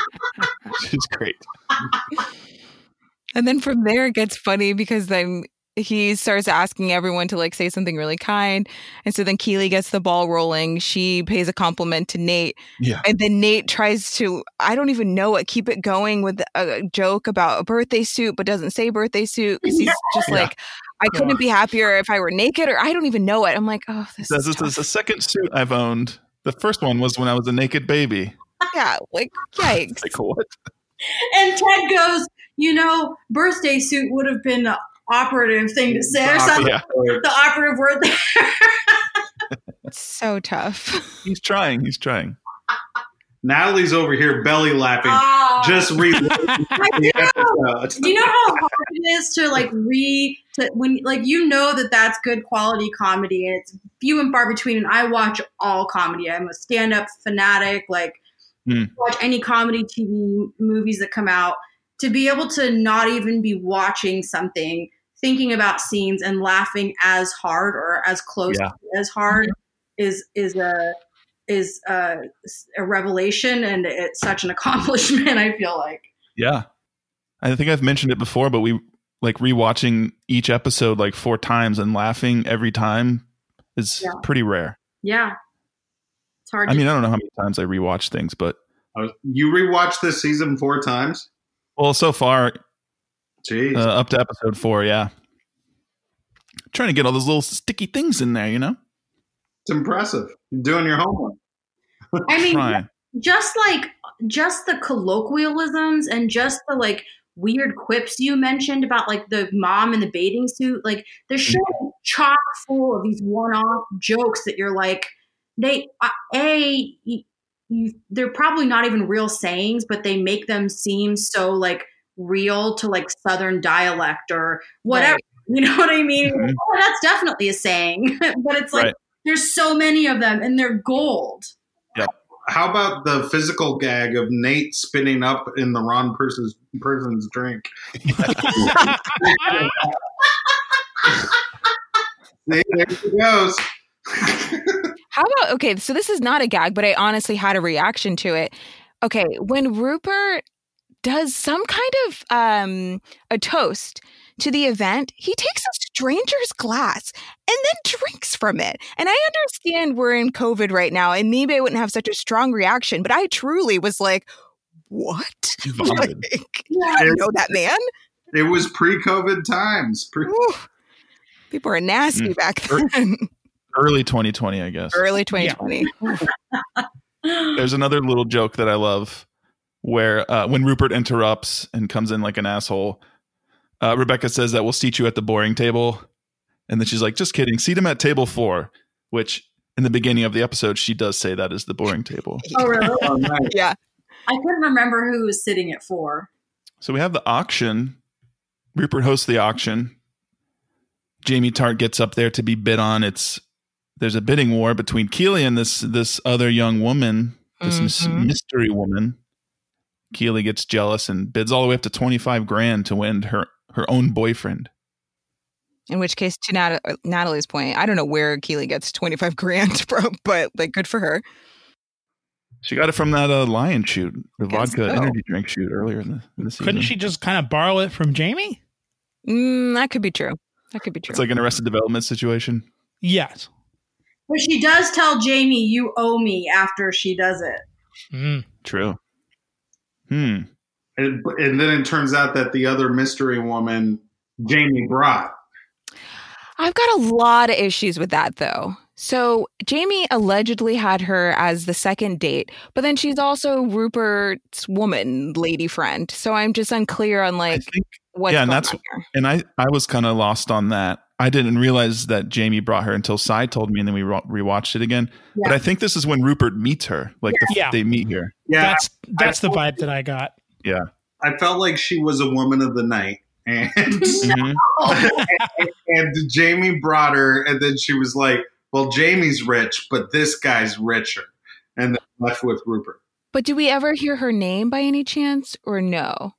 Which is great. And then from there it gets funny because then he starts asking everyone to like say something really kind. And so then Keely gets the ball rolling. She pays a compliment to Nate. Yeah. And then Nate tries to, I don't even know it, keep it going with a joke about a birthday suit, but doesn't say birthday suit because he's yeah. just yeah. like, I couldn't be happier if I were naked, or I don't even know it. I'm like, oh, this Says is this is the second suit I've owned. The first one was when I was a naked baby. Yeah, like, yikes. Like, what? And Ted goes, you know, birthday suit would have been the operative thing to say, or something. Yeah. The operative word there. It's so tough. He's trying. He's trying. Natalie's over here belly lapping, oh. just read the episode. Do you know how hard it is to like read to when like you know that that's good quality comedy and it's few and far between. And I watch all comedy. I'm a stand-up fanatic. Like mm. watch any comedy T V movies that come out. To be able to not even be watching something, thinking about scenes and laughing as hard or as close yeah. as hard mm-hmm. is is a. is uh, a revelation, and it's such an accomplishment, I feel like. Yeah. I think I've mentioned it before, but we like rewatching each episode like four times and laughing every time is yeah. pretty rare. Yeah. It's hard. I mean, I don't know how many times I rewatch things, but. You rewatched this season four times? Well, so far, Jeez. Uh, up to episode four, yeah. Trying to get all those little sticky things in there, you know? It's impressive. You're doing your homework. I mean, Trying. just like just the colloquialisms and just the like weird quips you mentioned about like the mom in the bathing suit. Like the show is chock full of these one-off jokes that you're like, they uh, a you, you, they're probably not even real sayings, but they make them seem so like real to like Southern dialect or whatever. Right. You know what I mean? Mm-hmm. Oh, that's definitely a saying, but it's like. Right. There's so many of them, and they're gold. Yeah. How about the physical gag of Nate spinning up in the wrong person's person's drink? Nate, there he goes. How about, okay, so this is not a gag, but I honestly had a reaction to it. Okay, when Rupert does some kind of um, a toast to the event, he takes a stranger's glass and then drinks from it. And I understand we're in COVID right now, and maybe I wouldn't have such a strong reaction, but I truly was like, what? Like, I don't know that man. It was pre-COVID times. Pre- Ooh, people were nasty mm. back then. Early twenty twenty, I guess. Early twenty twenty. Yeah. There's another little joke that I love where uh, when Rupert interrupts and comes in like an asshole, uh, Rebecca says that we'll seat you at the boring table. And then she's like, just kidding. Seat him at table four, which in the beginning of the episode, she does say that is the boring table. Oh, really? Oh, nice. Yeah. I couldn't remember who was sitting at four. So we have the auction. Rupert hosts the auction. Jamie Tart gets up there to be bid on. It's there's a bidding war between Keely and this this other young woman, this mm-hmm. mystery woman. Keely gets jealous and bids all the way up to twenty-five grand to win her, her own boyfriend. In which case, to Nat- Natalie's point, I don't know where Keely gets twenty-five grand from, but like, good for her. She got it from that uh, lion shoot, the vodka so. energy drink shoot earlier in the, in the season. Couldn't she just kind of borrow it from Jamie? Mm, that could be true. That could be true. It's like an Arrested Development situation. Yes. But she does tell Jamie, you owe me, after she does it. Mm. True. Hmm. And, and then it turns out that the other mystery woman, Jamie brought. I've got a lot of issues with that, though. So Jamie allegedly had her as the second date, but then she's also Rupert's woman, lady friend. So I'm just unclear on like think, what's yeah, and going that's on here. And I, I was kind of lost on that. I didn't realize that Jamie brought her until Cy told me, and then we re- rewatched it again. Yeah. But I think this is when Rupert meets her, like the, yeah. they meet here. Yeah, that's that's I, the vibe that I got. Yeah, I felt like she was a woman of the night. And, mm-hmm. and, and Jamie brought her, and then she was like, well, Jamie's rich, but this guy's richer. And then left with Rupert. But do we ever hear her name by any chance, or no?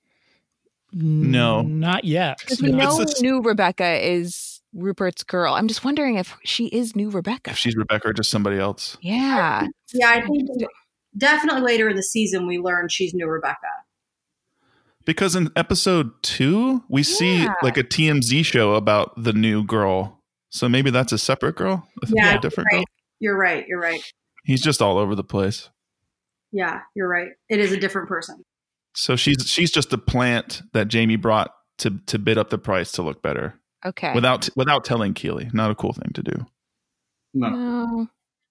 No. Not yet. Because we no. know new Rebecca is Rupert's girl. I'm just wondering if she is new Rebecca. If she's Rebecca or just somebody else. Yeah. Yeah, I think definitely later in the season we learned she's new Rebecca. Because in episode two, we see Yeah. like a T M Z show about the new girl. So maybe that's a separate girl? A Yeah, different right. girl? You're right. You're right. He's just all over the place. Yeah, you're right. It is a different person. So she's she's just a plant that Jamie brought to to bid up the price to look better. Okay. Without without telling Keely. Not a cool thing to do. No. No.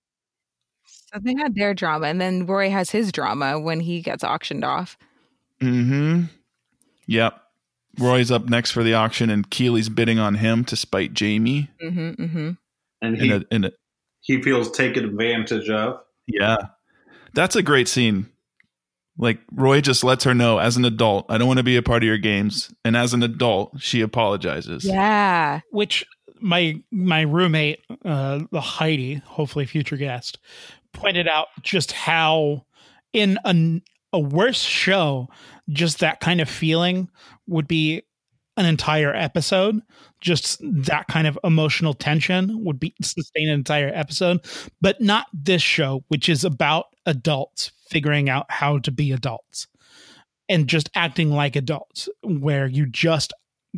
So they had their drama, and then Roy has his drama when he gets auctioned off. Mm-hmm. Yep. Roy's up next for the auction, and Keely's bidding on him to spite Jamie. Mm-hmm, mm-hmm. And In he a, in a, he feels taken advantage of. yeah. That's a great scene. Like, Roy just lets her know, as an adult, I don't want to be a part of your games. And as an adult, she apologizes. Yeah. Which my my roommate, uh, the Heidi, hopefully future guest, pointed out just how in a, a worse show, just that kind of feeling would be an entire episode. Just that kind of emotional tension would be sustain an entire episode, but not this show, which is about adults figuring out how to be adults and just acting like adults, where you just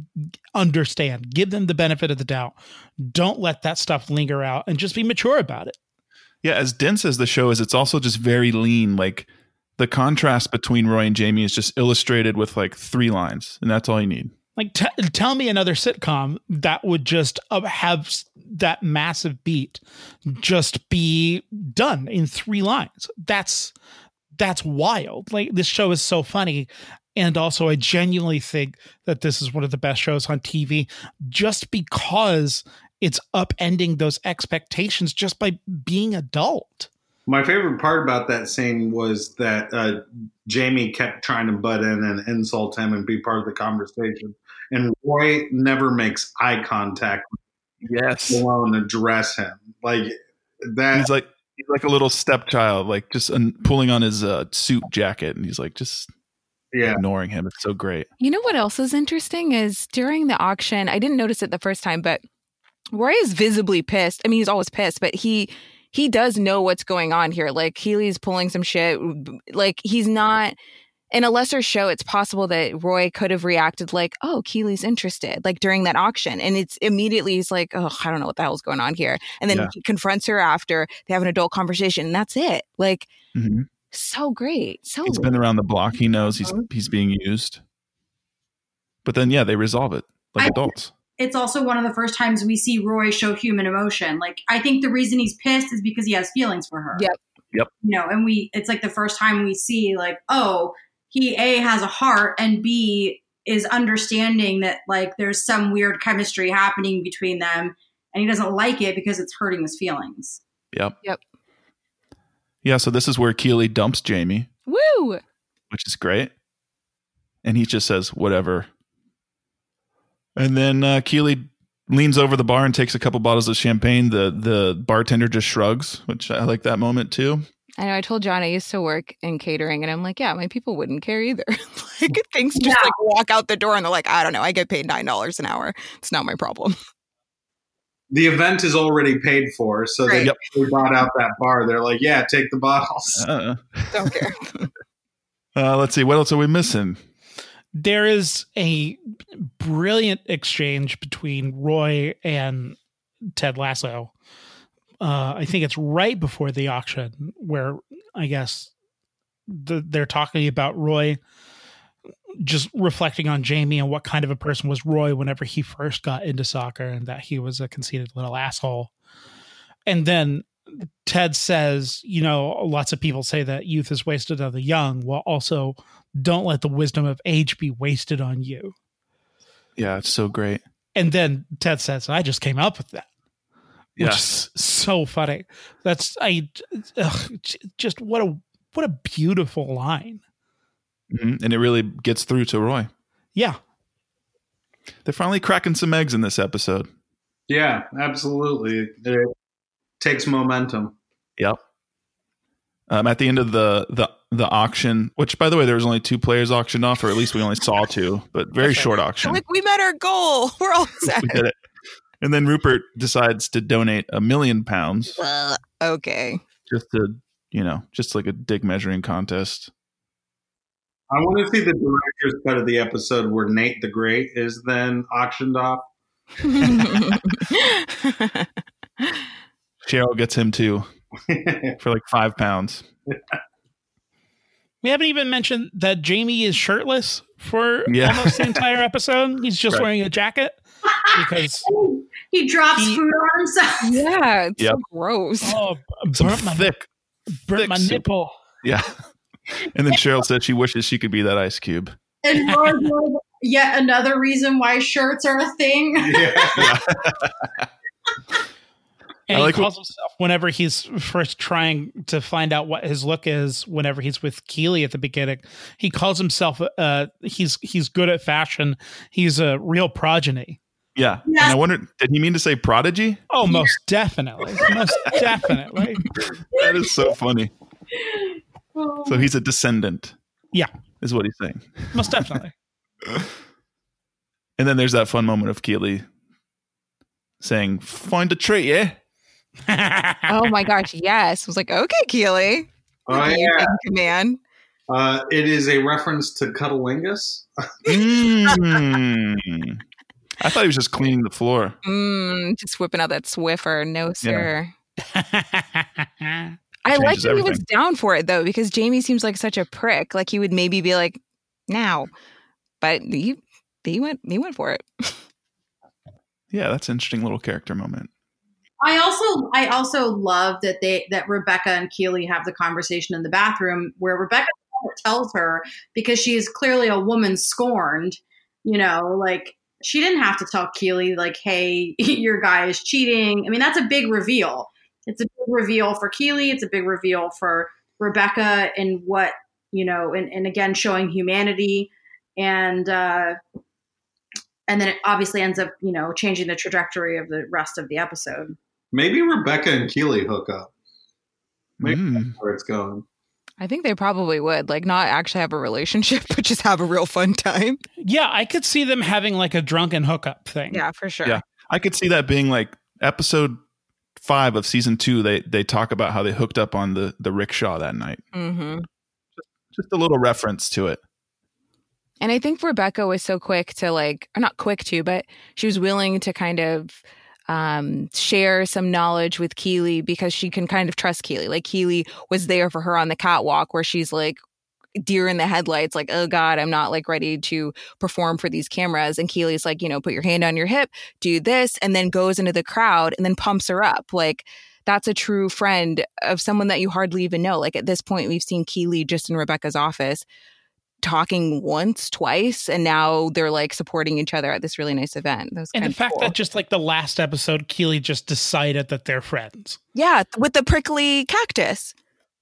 understand, give them the benefit of the doubt. Don't let that stuff linger out and just be mature about it. Yeah, as dense as the show is, it's also just very lean. Like, the contrast between Roy and Jamie is just illustrated with like three lines, and that's all you need. Like, t- tell me another sitcom that would just uh, have s- that massive beat just be done in three lines. That's that's wild. Like, this show is so funny. And also, I genuinely think that this is one of the best shows on T V just because it's upending those expectations just by being adult. My favorite part about that scene was that uh, Jamie kept trying to butt in and insult him and be part of the conversation. And Roy never makes eye contact, Yes. alone address him. Like that. He's like he's like a little stepchild, like just un- pulling on his uh, suit jacket, and he's like just Yeah. ignoring him. It's so great. You know what else is interesting is during the auction, I didn't notice it the first time, but Roy is visibly pissed. I mean, he's always pissed, but he he does know what's going on here. Like, Keely's pulling some shit. Like, he's not in a lesser show. It's possible that Roy could have reacted like, "Oh, Keely's interested," like during that auction, and it's immediately he's like, "Oh, I don't know what the hell's going on here," and then Yeah. he confronts her after they have an adult conversation, and that's it. Like, Mhm. so great, so He's been around the block. He knows he's he's being used. But then, yeah, they resolve it like I- adults. It's also one of the first times we see Roy show human emotion. Like, I think the reason he's pissed is because he has feelings for her. Yep. Yep. You know, and we, it's like the first time we see, like, oh, he A, has a heart, and B, is understanding that, like, there's some weird chemistry happening between them, and he doesn't like it because it's hurting his feelings. Yep. Yep. Yeah, so this is where Keely dumps Jamie, Woo! which is great. And he just says, whatever. And then uh, Keely leans over the bar and takes a couple bottles of champagne. The the bartender just shrugs, which I like that moment too. I know I told John I used to work in catering, and I'm like, yeah, my people wouldn't care either. Like, things just Yeah. like walk out the door and they're like, I don't know, I get paid nine dollars an hour. It's not my problem. The event is already paid for, so they, Right. Yep. they bought out that bar. They're like, yeah, take the bottles. Uh, Don't care. uh, let's see. What else are we missing? There is a brilliant exchange between Roy and Ted Lasso. Uh, I think it's right before the auction where I guess the, they're talking about Roy just reflecting on Jamie and what kind of a person was Roy whenever he first got into soccer, and that he was a conceited little asshole. And then Ted says, you know, lots of people say that youth is wasted on the young. Well, also, don't let the wisdom of age be wasted on you. Yeah, it's so great. And then Ted says, I just came up with that. Which Yes. is so funny. That's I ugh, j- just what a what a beautiful line. Mhm. And it really gets through to Roy. Yeah. They're finally cracking some eggs in this episode. Yeah, absolutely. It takes momentum. Yep. Um, at the end of the, the the auction, which, by the way, there was only two players auctioned off, or at least we only saw two, but very short auction. Like, we met our goal. We're all set. We did it. And then Rupert decides to donate a million pounds Uh, okay. just to, you know, just like a dick measuring contest. I want to see the director's cut of the episode where Nate the Great is then auctioned off. Cheryl gets him too for like five pounds. We haven't even mentioned that Jamie is shirtless for Yeah. almost the entire episode. He's just Right. wearing a jacket because He drops He- food on himself. Yeah, it's Yep. so gross. oh, Some burnt my, thick, burnt thick my soup. nipple. Yeah. And then Cheryl said she wishes she could be that ice cube. And Laura, yet another reason why shirts are a thing. Yeah. And I he like calls himself whenever he's first trying to find out what his look is. Whenever he's with Keely at the beginning, he calls himself. Uh, he's he's good at fashion. He's a real progeny. Yeah. Yes. And I wondered, did he mean to say prodigy? Oh, most definitely, most definitely. That is so funny. So he's a descendant. Yeah, Is what he's saying. most definitely. And then there's that fun moment of Keely saying, find a treat, yeah? Oh my gosh, yes. I was like, okay, Keely. Oh, You yeah. taking command. Uh, it is a reference to Cuddlingus. Mm. I thought he was just cleaning the floor. Mm, just whipping out that Swiffer. No, sir. I like Changes that he was everything. down for it, though, because Jamie seems like such a prick. Like, he would maybe be like, now. But he, he, went, he went for it. Yeah, that's an interesting little character moment. I also I also love that they that Rebecca and Keely have the conversation in the bathroom where Rebecca tells her, because she is clearly a woman scorned, you know, like she didn't have to tell Keely like, hey, your guy is cheating. I mean, that's a big reveal. It's a big reveal for Keely. It's a big reveal for Rebecca and what, you know, and, and again, showing humanity. And, uh, and then it obviously ends up, you know, changing the trajectory of the rest of the episode. Maybe Rebecca and Keely hook up. Maybe Mm. that's where it's going. I think they probably would. Like, not actually have a relationship, but just have a real fun time. Yeah, I could see them having like a drunken hookup thing. Yeah, for sure. Yeah. I could see that being like episode five of season two. They they talk about how they hooked up on the, the rickshaw that night. Mm-hmm. Just a little reference to it. And I think Rebecca was so quick to like, or not quick to, but she was willing to kind of um, share some knowledge with Keely because she can kind of trust Keely. Like Keely was there for her on the catwalk where she's like deer in the headlights, like, oh God, I'm not like ready to perform for these cameras. And Keely's like, you know, put your hand on your hip, do this, and then goes into the crowd and then pumps her up. Like, that's a true friend of someone that you hardly even know. Like at this point, we've seen Keely just in Rebecca's office talking once, twice, and now they're like supporting each other at this really nice event. That was And kind the of fact cool. that just like the last episode, Keely just decided that they're friends. Yeah, with the prickly cactus.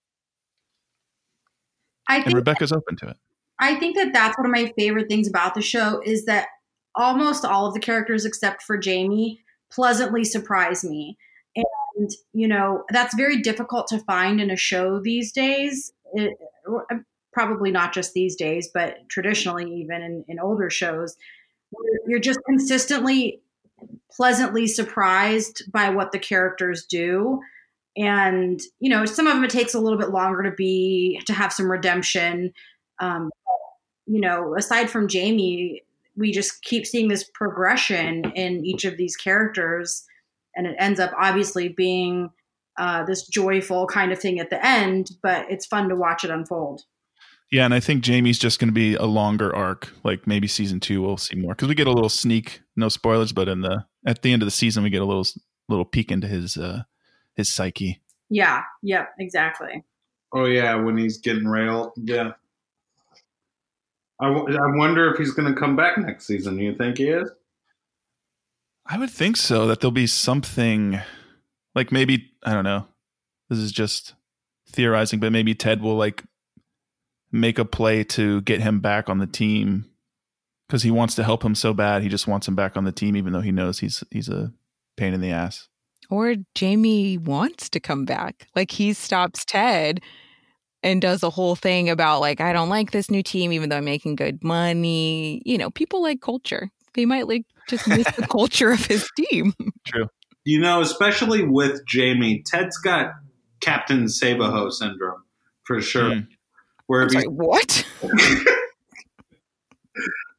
I And think Rebecca's open to it. I think that that's one of my favorite things about the show is that almost all of the characters except for Jamie pleasantly surprise me. And, you know, that's very difficult to find in a show these days. It, probably not just these days, but traditionally even in, in older shows. You're just consistently pleasantly surprised by what the characters do. And, you know, some of them it takes a little bit longer to be, to have some redemption. Um, you know, aside from Jamie, we just keep seeing this progression in each of these characters. And it ends up obviously being uh, this joyful kind of thing at the end, but it's fun to watch it unfold. Yeah, and I think Jamie's just going to be a longer arc. Like maybe season two, we'll see more because we get a little sneak, no spoilers, but in the at the end of the season, we get a little little peek into his uh, his psyche. Yeah. Yep. Exactly. Oh yeah, when he's getting railed. Yeah. I, w- I wonder if he's going to come back next season. You think he is? I would think so. That there'll be something like maybe I don't know. This is just theorizing, but maybe Ted will like make a play to get him back on the team because he wants to help him so bad. He just wants him back on the team, even though he knows he's he's a pain in the ass. Or Jamie wants to come back. Like he stops Ted and does a whole thing about like, I don't like this new team, even though I'm making good money. You know, people like culture. They might like just miss the culture of his team. True. You know, especially with Jamie, Ted's got Captain Savaho syndrome for sure. Mm. Where I'm if sorry, he, what?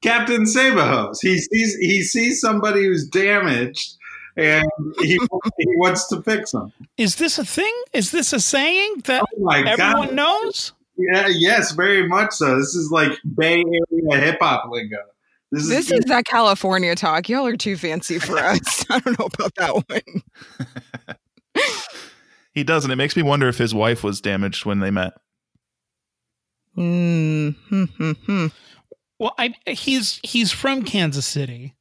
Captain Sabahose. He sees he sees somebody who's damaged, and he he wants to fix them. Is this a thing? Is this a saying that Oh my everyone God. knows? Yeah, yes, very much so. This is like Bay Area hip hop lingo. This is, This is that California talk. Y'all are too fancy for us. I don't know about that one. He does, and it makes me wonder if his wife was damaged when they met. Mm, hmm, hmm, hmm. Well, I he's he's from Kansas City.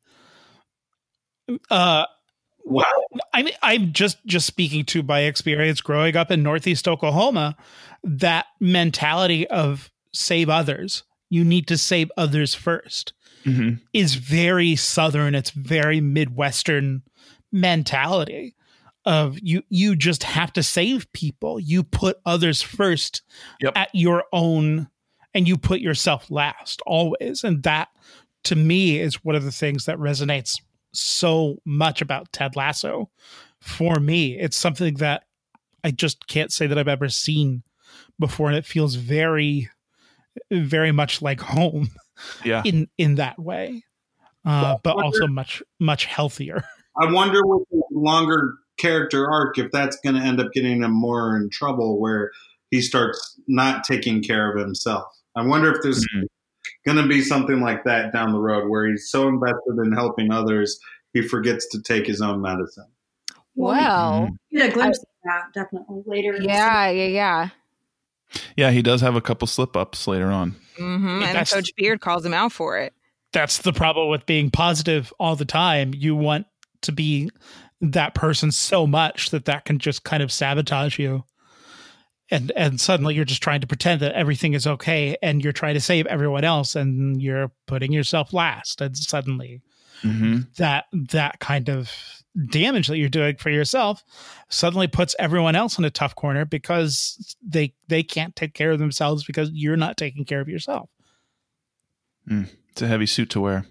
Uh, wow. I mean, I'm just just speaking to my experience growing up in Northeast Oklahoma. That mentality of save others, you need to save others first, Mm-hmm. is very Southern. It's very Midwestern mentality of you. You just have to save people. You put others first Yep. at your own, and you put yourself last always. And that, to me, is one of the things that resonates so much about Ted Lasso. For me, it's something that I just can't say that I've ever seen before, and it feels very, very much like home Yeah. in in that way, uh, but also much much healthier. I wonder with the longer character arc if that's going to end up getting him more in trouble, where he starts not taking care of himself. I wonder if there's Mhm. going to be something like that down the road, where he's so invested in helping others he forgets to take his own medicine. Well, We get a glimpse of that definitely later. in the yeah, yeah, yeah. Yeah, he does have a couple slip ups later on. hmm And That's- Coach Beard calls him out for it. That's the problem with being positive all the time. You want to be that person so much that that can just kind of sabotage you. And and suddenly you're just trying to pretend that everything is okay, and you're trying to save everyone else, and you're putting yourself last. And suddenly Mm-hmm. that that kind of damage that you're doing for yourself suddenly puts everyone else in a tough corner because they they can't take care of themselves because you're not taking care of yourself. It's a heavy suit to wear.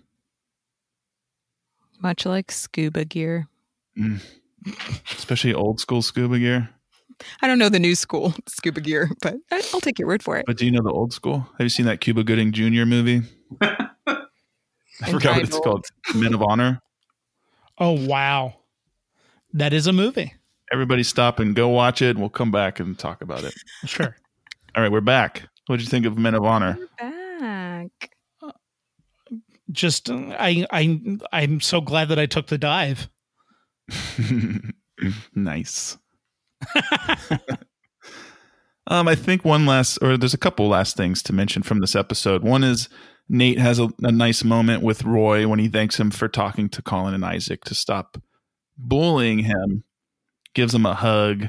Much like scuba gear. Mm. Especially old school scuba gear. I don't know the new school scuba gear, but I- I'll take your word for it. But do you know the old school? Have you seen that Cuba Gooding Junior movie? I forgot what it's Entitled. called. Men of Honor. Oh wow, that is a movie. Everybody stop and go watch it. And we'll come back and talk about it. Sure. All right, we're back. What did you think of Men of Honor? Back. Just uh, I I I'm so glad that I took the dive. Nice. um, I think one last, or there's a couple last things to mention from this episode. One is Nate has a, a nice moment with Roy when he thanks him for talking to Colin and Isaac to stop bullying him. Gives him a hug.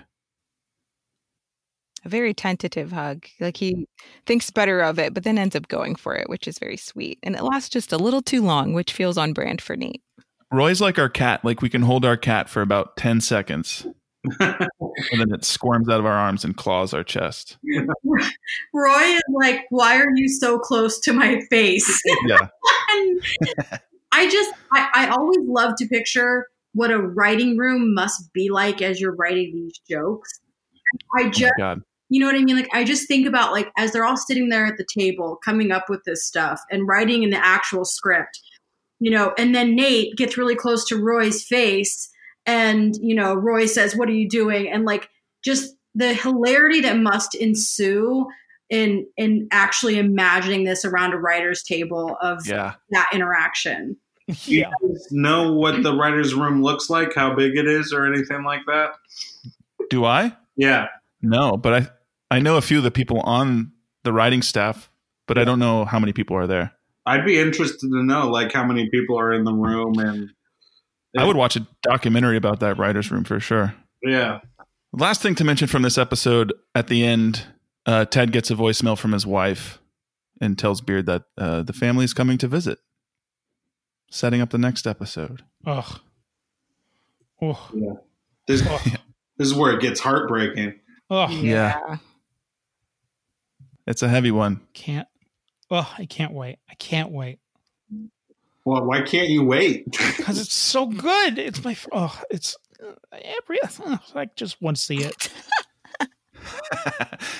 A very tentative hug. Like he thinks better of it, but then ends up going for it, which is very sweet. And it lasts just a little too long, which feels on brand for Nate. Roy's like our cat. Like we can hold our cat for about ten seconds. And then it squirms out of our arms and claws our chest. Roy is like, why are you so close to my face? Yeah. And I just, I, I always love to picture what a writing room must be like as you're writing these jokes. I Oh my just, God. you know what I mean? Like, I just think about like, as they're all sitting there at the table, coming up with this stuff and writing in the actual script, you know, and then Nate gets really close to Roy's face and, you know, Roy says, what are you doing? And like, just the hilarity that must ensue in, in actually imagining this around a writer's table of Yeah. that interaction. Do you Yeah. guys know what the writer's room looks like, how big it is, or anything like that? Do I? Yeah. No, but I I know a few of the people on the writing staff, but I don't know how many people are there. I'd be interested to know, like, how many people are in the room. And I would watch a documentary about that writer's room for sure. yeah. Last thing to mention from this episode, at the end, uh, Ted gets a voicemail from his wife and tells Beard that uh, the family is coming to visit, setting up the next episode. Ugh. Oh. This, Oh. this is where it gets heartbreaking. Oh. Yeah. It's a heavy one. Can't. Oh, I can't wait. I can't wait. Well, why can't you wait? Because it's so good. It's my. Oh, it's uh, every. I just want to see it.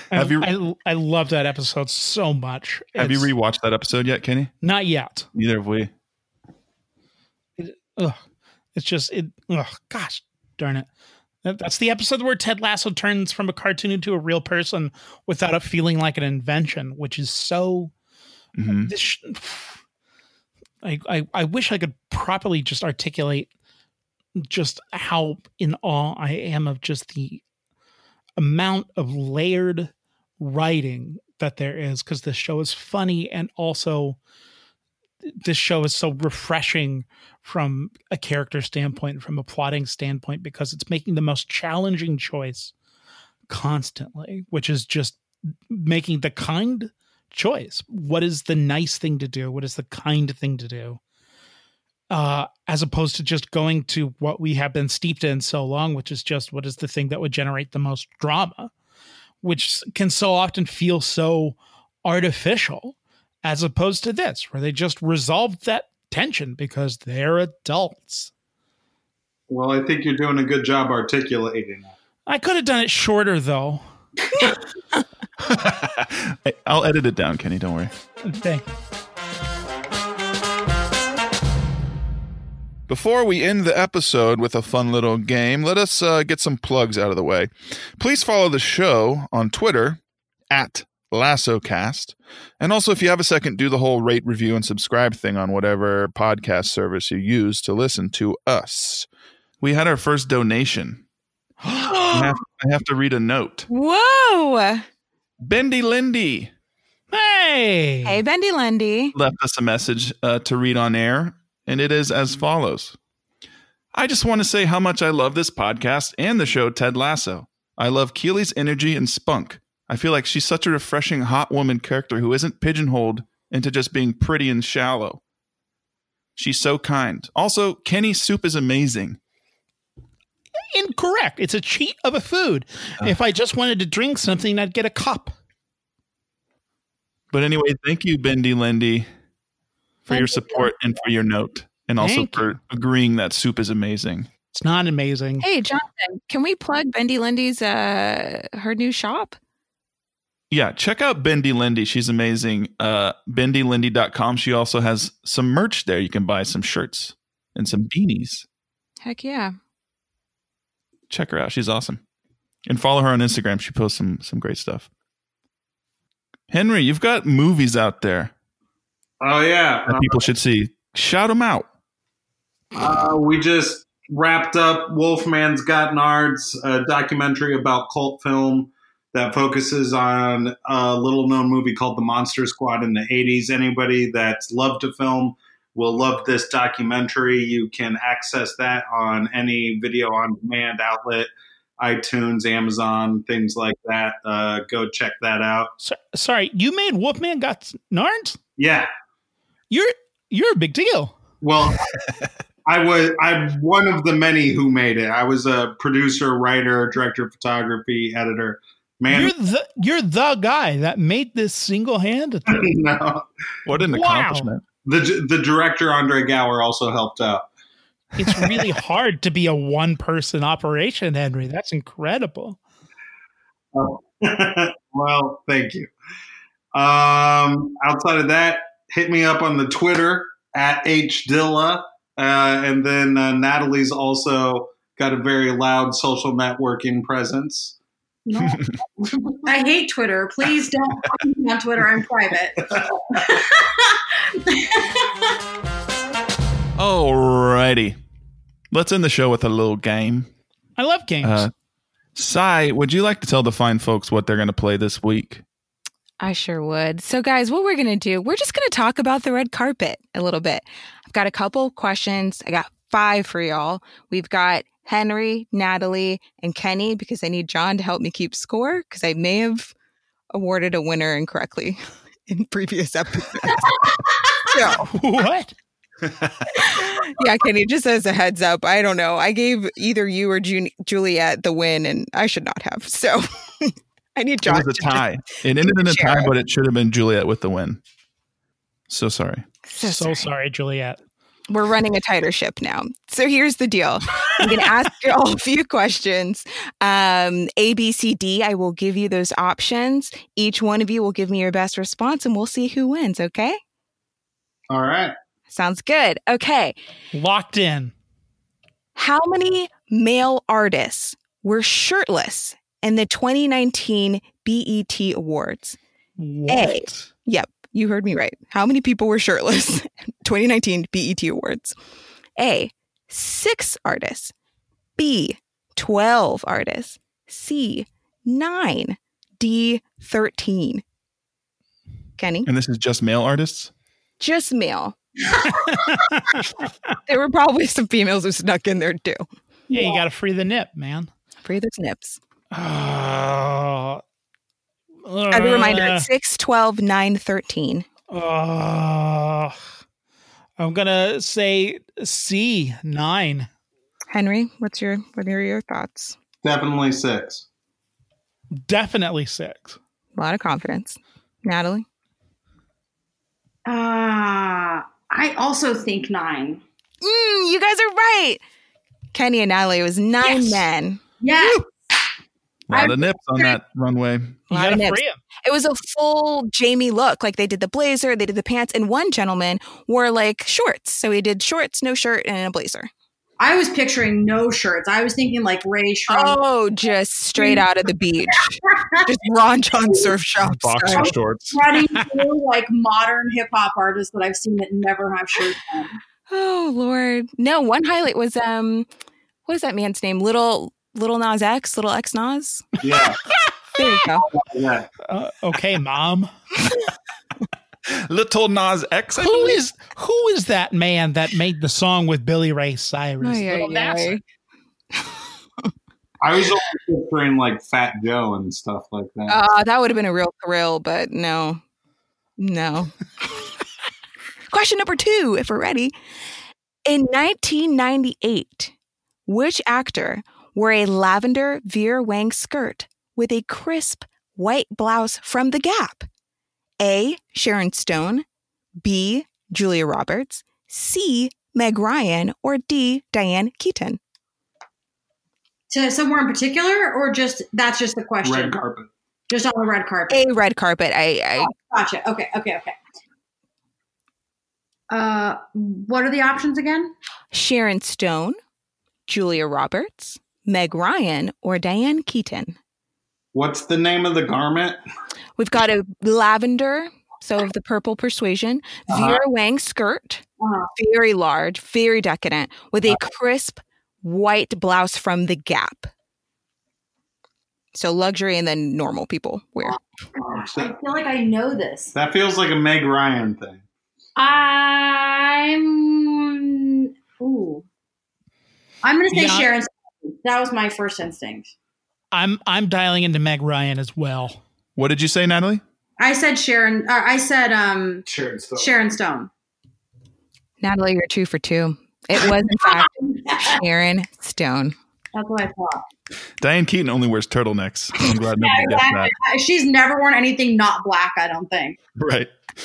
Have you I, I love that episode so much. have It's- you rewatched that episode yet, Kenny? Not yet. Neither have we. It, ugh, it's just it. Ugh, gosh darn it! That, that's the episode where Ted Lasso turns from a cartoon into a real person without it feeling like an invention, which is so. Mhm. This. Sh- I, I I wish I could properly just articulate just how in awe I am of just the amount of layered writing that there is, because this show is funny and also this show is so refreshing from a character standpoint, from a plotting standpoint, because it's making the most challenging choice constantly, which is just making the kind choice. What is the nice thing to do? What is the kind thing to do? Uh, as opposed to just going to what we have been steeped in so long, which is just what is the thing that would generate the most drama, which can so often feel so artificial, as opposed to this, where they just resolved that tension because they're adults. Well, I think you're doing a good job articulating it. I could have done it shorter, though. Hey, I'll edit it down, Kenny. Don't worry. Okay. Before we end the episode with a fun little game, let us uh, get some plugs out of the way. Please follow the show on Twitter at LassoCast. And also, if you have a second, do the whole rate, review, and subscribe thing on whatever podcast service you use to listen to us. We had our first donation. I, have, I have to read a note. Whoa. Bendy Lindy Hey! Hey, Bendy Lundy. left us a message uh, to read on air, and it is as follows. I just want to say how much I love this podcast and the show Ted Lasso. I love Keely's energy and spunk. I feel like she's such a refreshing hot woman character who isn't pigeonholed into just being pretty and shallow. She's so kind. Also, Kenny's soup is amazing. Incorrect. It's a cheat of a food. Uh. If I just wanted to drink something, I'd get a cup. But anyway, thank you, Bendy Lindy, for your Bendy support and for your note, and also Thank for agreeing that soup is amazing. It's not amazing. Hey, Jonathan, can we plug Bendy Lindy's, uh, her new shop? Yeah, check out Bendy Lindy. She's amazing. Uh, bendy lindy dot com. She also has some merch there. You can buy some shirts and some beanies. Heck yeah. Check her out. She's awesome. And follow her on Instagram. She posts some some great stuff. Henry, you've got movies out there Oh, yeah. that people should see. Shout them out. Uh, we just wrapped up Wolfman's Got Nards, a documentary about cult film that focuses on a little known movie called The Monster Squad in the eighties. Anybody that's loved to film will love this documentary. You can access that on any video on demand outlet, iTunes, Amazon, things like that. Uh, go check that out. So, sorry, you made Wolfman Got Nards? Yeah. You're you're a big deal. Well, I was I'm one of the many who made it. I was a producer, writer, director of photography, editor. Man, You're the you're the guy that made this single handedly. no. What an Wow. accomplishment. The the director Andre Gower also helped out. It's really hard to be a one person operation, Henry. That's incredible. Oh. Well, thank you. Um, outside of that, hit me up on the Twitter at HDilla. Uh, and then uh, Natalie's also got a very loud social networking presence. No. I hate Twitter. Please don't follow me on Twitter. I'm private. Alrighty. Let's end the show with a little game. I love games. Uh, Sai, would you like to tell the fine folks what they're going to play this week? I sure would. So, guys, what we're going to do, we're just going to talk about the red carpet a little bit. I've got a couple questions. I got five for y'all. We've got Henry, Natalie, and Kenny, because I need John to help me keep score, because I may have awarded a winner incorrectly in previous episodes. So, What? yeah, Kenny, just as a heads up, I don't know. I gave either you or Ju- Juliet the win, and I should not have. So I need John. It was a to tie. It ended in a share tie, it. but it should have been Juliet with the win. So sorry. just- So, So sorry. sorry, Juliet. We're running a tighter ship now. So here's the deal. I'm going to ask you all a few questions. Um, A, B, C, D. I will give you those options. Each one of you will give me your best response, and we'll see who wins, okay? All right. Sounds good. Okay. Locked in. How many male artists were shirtless in the twenty nineteen B E T Awards? What? A. Yep. You heard me right. How many people were shirtless? twenty nineteen B E T Awards. A, six artists. B, twelve artists. C, nine. D, thirteen. Kenny? And this is just male artists? Just male. There were probably some females who snuck in there too. Yeah, you got to free the nip, man. Free those nips. Uh, As a reminder, it's six, twelve, nine, thirteen. Uh, I'm gonna say C, nine. Henry, what's your what are your thoughts? Definitely six. Definitely six. A lot of confidence. Natalie? Uh, I also think nine. Mm, you guys are right. Kenny and Natalie, it was nine Yes. men. Yeah. A lot I- of nips on that runway. You A lot gotta of nips. free 'em. It was a full Jamie look. Like they did the blazer, they did the pants, and one gentleman wore like shorts. So he did shorts, no shirt, and a blazer. I was picturing no shirts. I was thinking like Ray Shrunk. Oh, just straight out of the beach. Just Ron John surf shop Boxer style. shorts. Running through like modern hip hop artists that I've seen that never have shirts on. Oh Lord. No, one highlight was um what is that man's name? Little Little Nas X, Little X Nas. Yeah. There you go. Yeah. Uh, okay, mom. Little Nas X. I Who believe. is who is that man that made the song with Billy Ray Cyrus? Ay, Little ay, Nas. ay. I was only picturing like Fat Joe and stuff like that. Uh, that would have been a real thrill, but no. No. Question number two, if we're ready. In nineteen ninety-eight, which actor wore a lavender Vera Wang skirt with a crisp white blouse from The Gap? A, Sharon Stone. B, Julia Roberts. C, Meg Ryan. Or D, Diane Keaton. To somewhere in particular, or just that's just the question? Red carpet. Just on the red carpet. A, red carpet. I, I Gotcha. Okay. Okay. Okay. Uh, what are the options again? Sharon Stone, Julia Roberts, Meg Ryan, or Diane Keaton. What's the name of the garment? We've got a lavender, so of the purple persuasion, Uh-huh. Vera Wang skirt, Uh, very large, very decadent, with a crisp white blouse from The Gap. So luxury and then normal people wear. gosh, I feel like I know this. That feels like a Meg Ryan thing. I'm. Ooh. I'm gonna say Yeah. Sharon. Stone. That was my first instinct. I'm I'm dialing into Meg Ryan as well. What did you say, Natalie? I said Sharon. Or I said um Sharon Stone. Sharon Stone. Natalie, you're two for two. It was, in fact, Sharon Stone. That's what I thought. Diane Keaton only wears turtlenecks. I'm glad nobody gets that. She's never worn anything not black. I don't think. Right.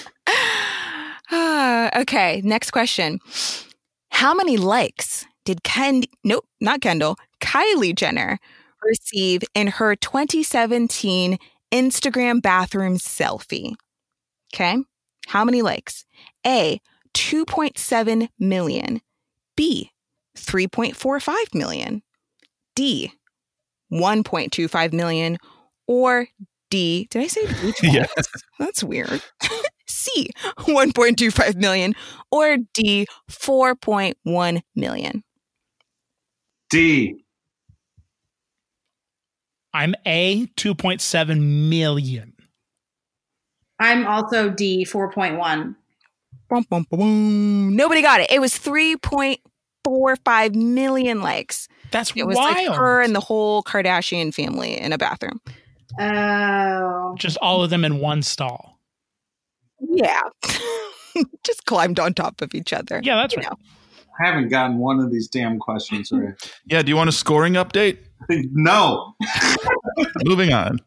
Ah, okay, next question. How many likes did Ken, nope, not Kendall, Kylie Jenner receive in her twenty seventeen Instagram bathroom selfie? Okay, how many likes? A, two point seven million. B, three point four five million. D, one point two five million. Or D, did I say D? Yes. That's weird. C, one point two five million. Or D, four point one million. D. I'm A, two point seven million. I'm also D four point one. Bum, bum, bum, bum. Nobody got it. It was three point four five million likes. That's It was wild. like her and the whole Kardashian family in a bathroom. Oh. Just all of them in one stall. Yeah. Just climbed on top of each other. Yeah, that's You right. know. I haven't gotten one of these damn questions right. Yeah. Do you want a scoring update? No. Moving on.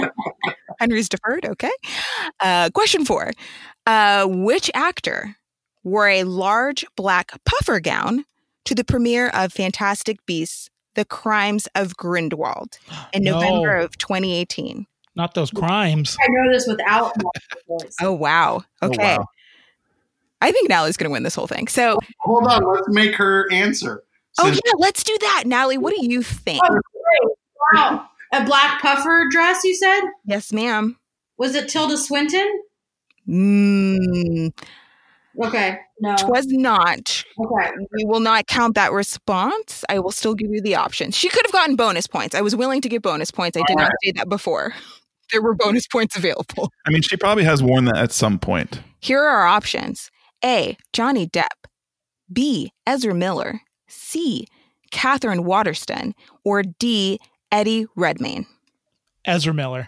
Henry's deferred. Okay. Uh, question four. Uh, which actor wore a large black puffer gown to the premiere of Fantastic Beasts: The Crimes of Grindelwald in No. November of twenty eighteen. Not those crimes. I know this without multiple choice. Oh, wow. Okay. Oh, wow. I think Natalie's going to win this whole thing. So, Hold on, let's make her answer. oh, Since- yeah, let's do that. Natalie, what do you think? Oh, great. Wow. A black puffer dress, you said? Yes, ma'am. Was it Tilda Swinton? Mm, Okay. No. was not. Okay. We will not count that response. I will still give you the option. She could have gotten bonus points. I was willing to give bonus points. I did not say that before. There were bonus points available. I mean, she probably has worn that at some point. Here are our options. A, Johnny Depp. B, Ezra Miller. C, Catherine Waterston. Or D, Eddie Redmayne. Ezra Miller.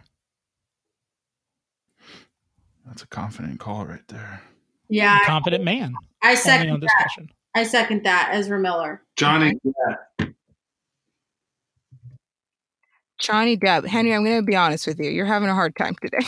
That's a confident call right there. Yeah. I, Confident man. I Only second on that. discussion. I second that. Ezra Miller. Johnny, Johnny Depp. Henry, I'm going to be honest with you. You're having a hard time today.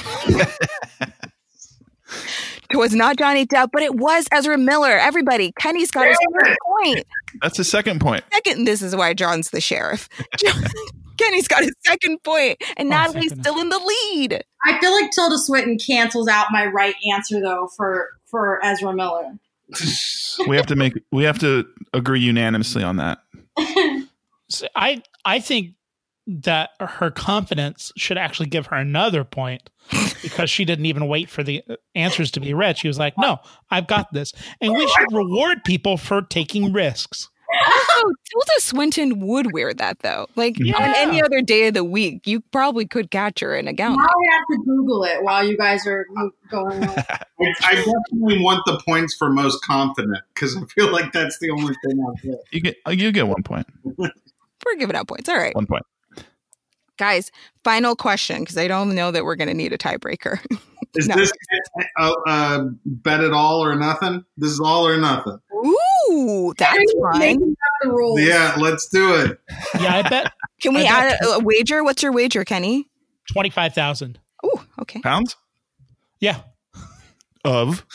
It was not Johnny Depp, but it was Ezra Miller. Everybody, Kenny's got his first point. That's his second point. Second, this is why John's the sheriff. Kenny's got his second point, and Oh, Natalie's second. still in the lead. I feel like Tilda Swinton cancels out my right answer though for for Ezra Miller. We have to make we have to agree unanimously on that. So I I think that her confidence should actually give her another point because she didn't even wait for the answers to be read. She was like, "No, I've got this," and we should reward people for taking risks. Also, Tilda Swinton would wear that though. Like Yeah. on any other day of the week, you probably could catch her in a gown. Now I have to Google it while you guys are going on. I, I definitely want the points for most confident because I feel like that's the only thing I'll get. You get you get one point. We're giving out points. All right, One point. guys. Final question because I don't know that we're going to need a tiebreaker. Is No. this uh, uh, bet it all or nothing? This is all or nothing. Ooh, that's fun. Making up the rules. Yeah, let's do it. Yeah, I bet Can we I add bet- a, a wager? What's your wager, Kenny? twenty-five thousand. Ooh, okay. Pounds Yeah. of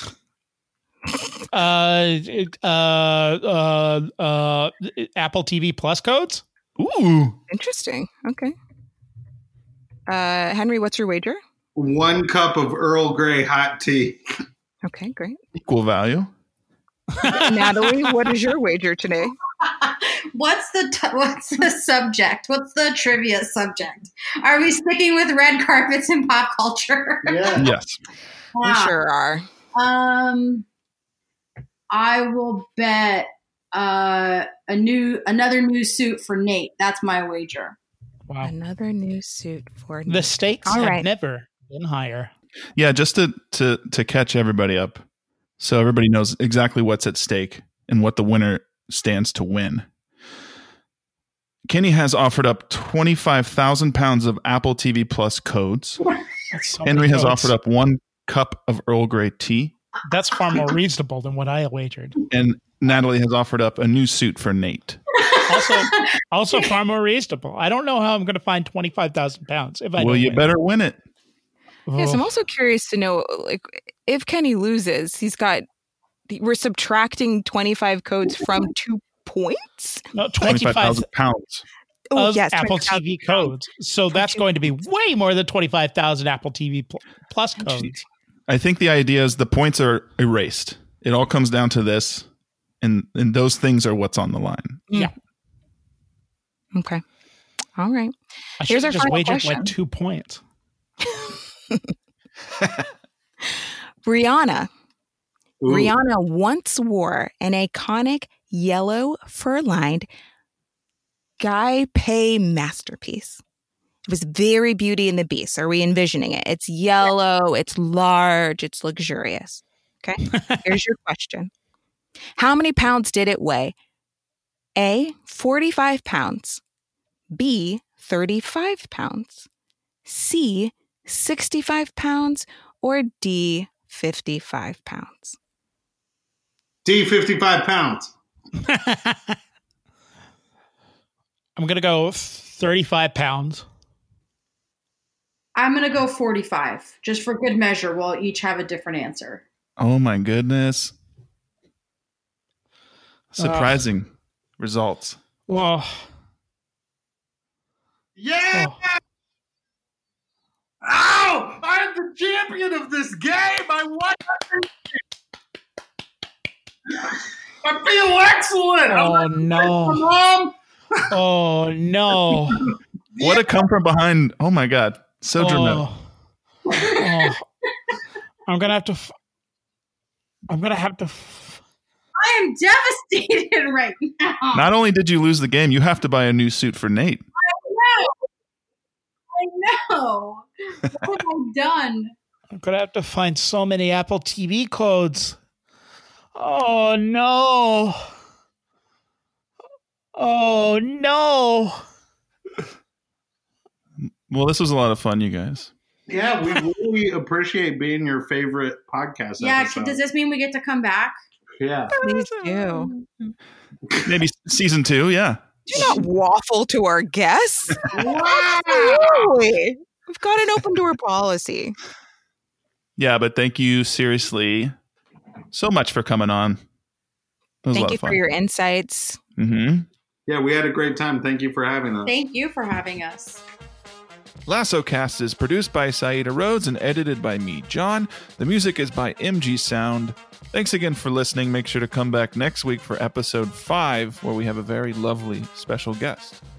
Uh, it- uh, uh, uh, Apple T V Plus codes. ooh Interesting. Okay. Uh, Henry, what's your wager? One cup of Earl Grey hot tea. Okay, great. equal value. Natalie, what is your wager today? What's the t- what's the subject? What's the trivia subject? Are we sticking with red carpets and pop culture? Yeah. Yes. We Wow. sure are. Um, I will bet uh, a new another new suit for Nate. That's my wager. Wow. Another new suit for The stakes All have right. never been higher. Yeah, just to to to catch everybody up, so everybody knows exactly what's at stake and what the winner stands to win. Kenny has offered up twenty-five thousand pounds of Apple T V Plus codes. That's so Henry many has codes. offered up one cup of Earl Grey tea, That's far more reasonable than what I wagered. and Natalie has offered up a new suit for Nate. Also, also far more reasonable. I don't know how I'm going to find twenty-five thousand pounds if I. Well, don't you win. better win it. Yes, I'm Oh. also curious to know, like, if Kenny loses, he's got. We're subtracting twenty-five codes from two points. No, Twenty-five twenty-five thousand pounds. Oh, of yes, Apple T twenty-five V thousand. codes. So that's going to be way more than twenty-five thousand Apple T V pl- Plus codes. I think the idea is the points are erased. It all comes down to this, and and those things are what's on the line. Yeah. Okay. All right. I Here's should our have just final wagered question. like two points. Rihanna. Ooh. Rihanna once wore an iconic yellow fur-lined Guy Pay masterpiece. It was very Beauty and the Beast. Are we envisioning it? It's yellow, it's large, it's luxurious. Okay. Here's your question. How many pounds did it weigh? A, forty-five pounds. B, thirty-five pounds. C, sixty-five pounds. Or D, fifty-five pounds. D, fifty-five pounds. I'm going to go thirty-five pounds. I'm gonna go forty-five, just for good measure. We'll each have a different answer. Oh my goodness! Surprising uh, results. Well, yeah. Oh. Ow! I'm the champion of this game. I won. I feel excellent. Oh no, Mom. Oh no! What a come from behind! Oh my god, so oh. dramatic. Oh. I'm gonna have to. F- I'm gonna have to. F- I am devastated right now. Not only did you lose the game, you have to buy a new suit for Nate. I know. I know. What have I done? I'm gonna have to find so many Apple T V codes. Oh no! Oh no! Well, this was a lot of fun, you guys. Yeah, we really appreciate being your favorite podcast. Yeah, episode. does this mean we get to come back? Yeah, please do. Maybe season two. Yeah. Do not waffle to our guests. Wow. Absolutely. We've got an open door policy. Yeah, but thank you seriously so much for coming on. It was thank a lot you of fun. for your insights. Mm-hmm. Yeah, we had a great time. Thank you for having us. Thank you for having us. Lasso Cast is produced by Saida Rhodes and edited by me, John. The music is by M G Sound. Thanks again for listening. Make sure to come back next week for episode five, where we have a very lovely special guest.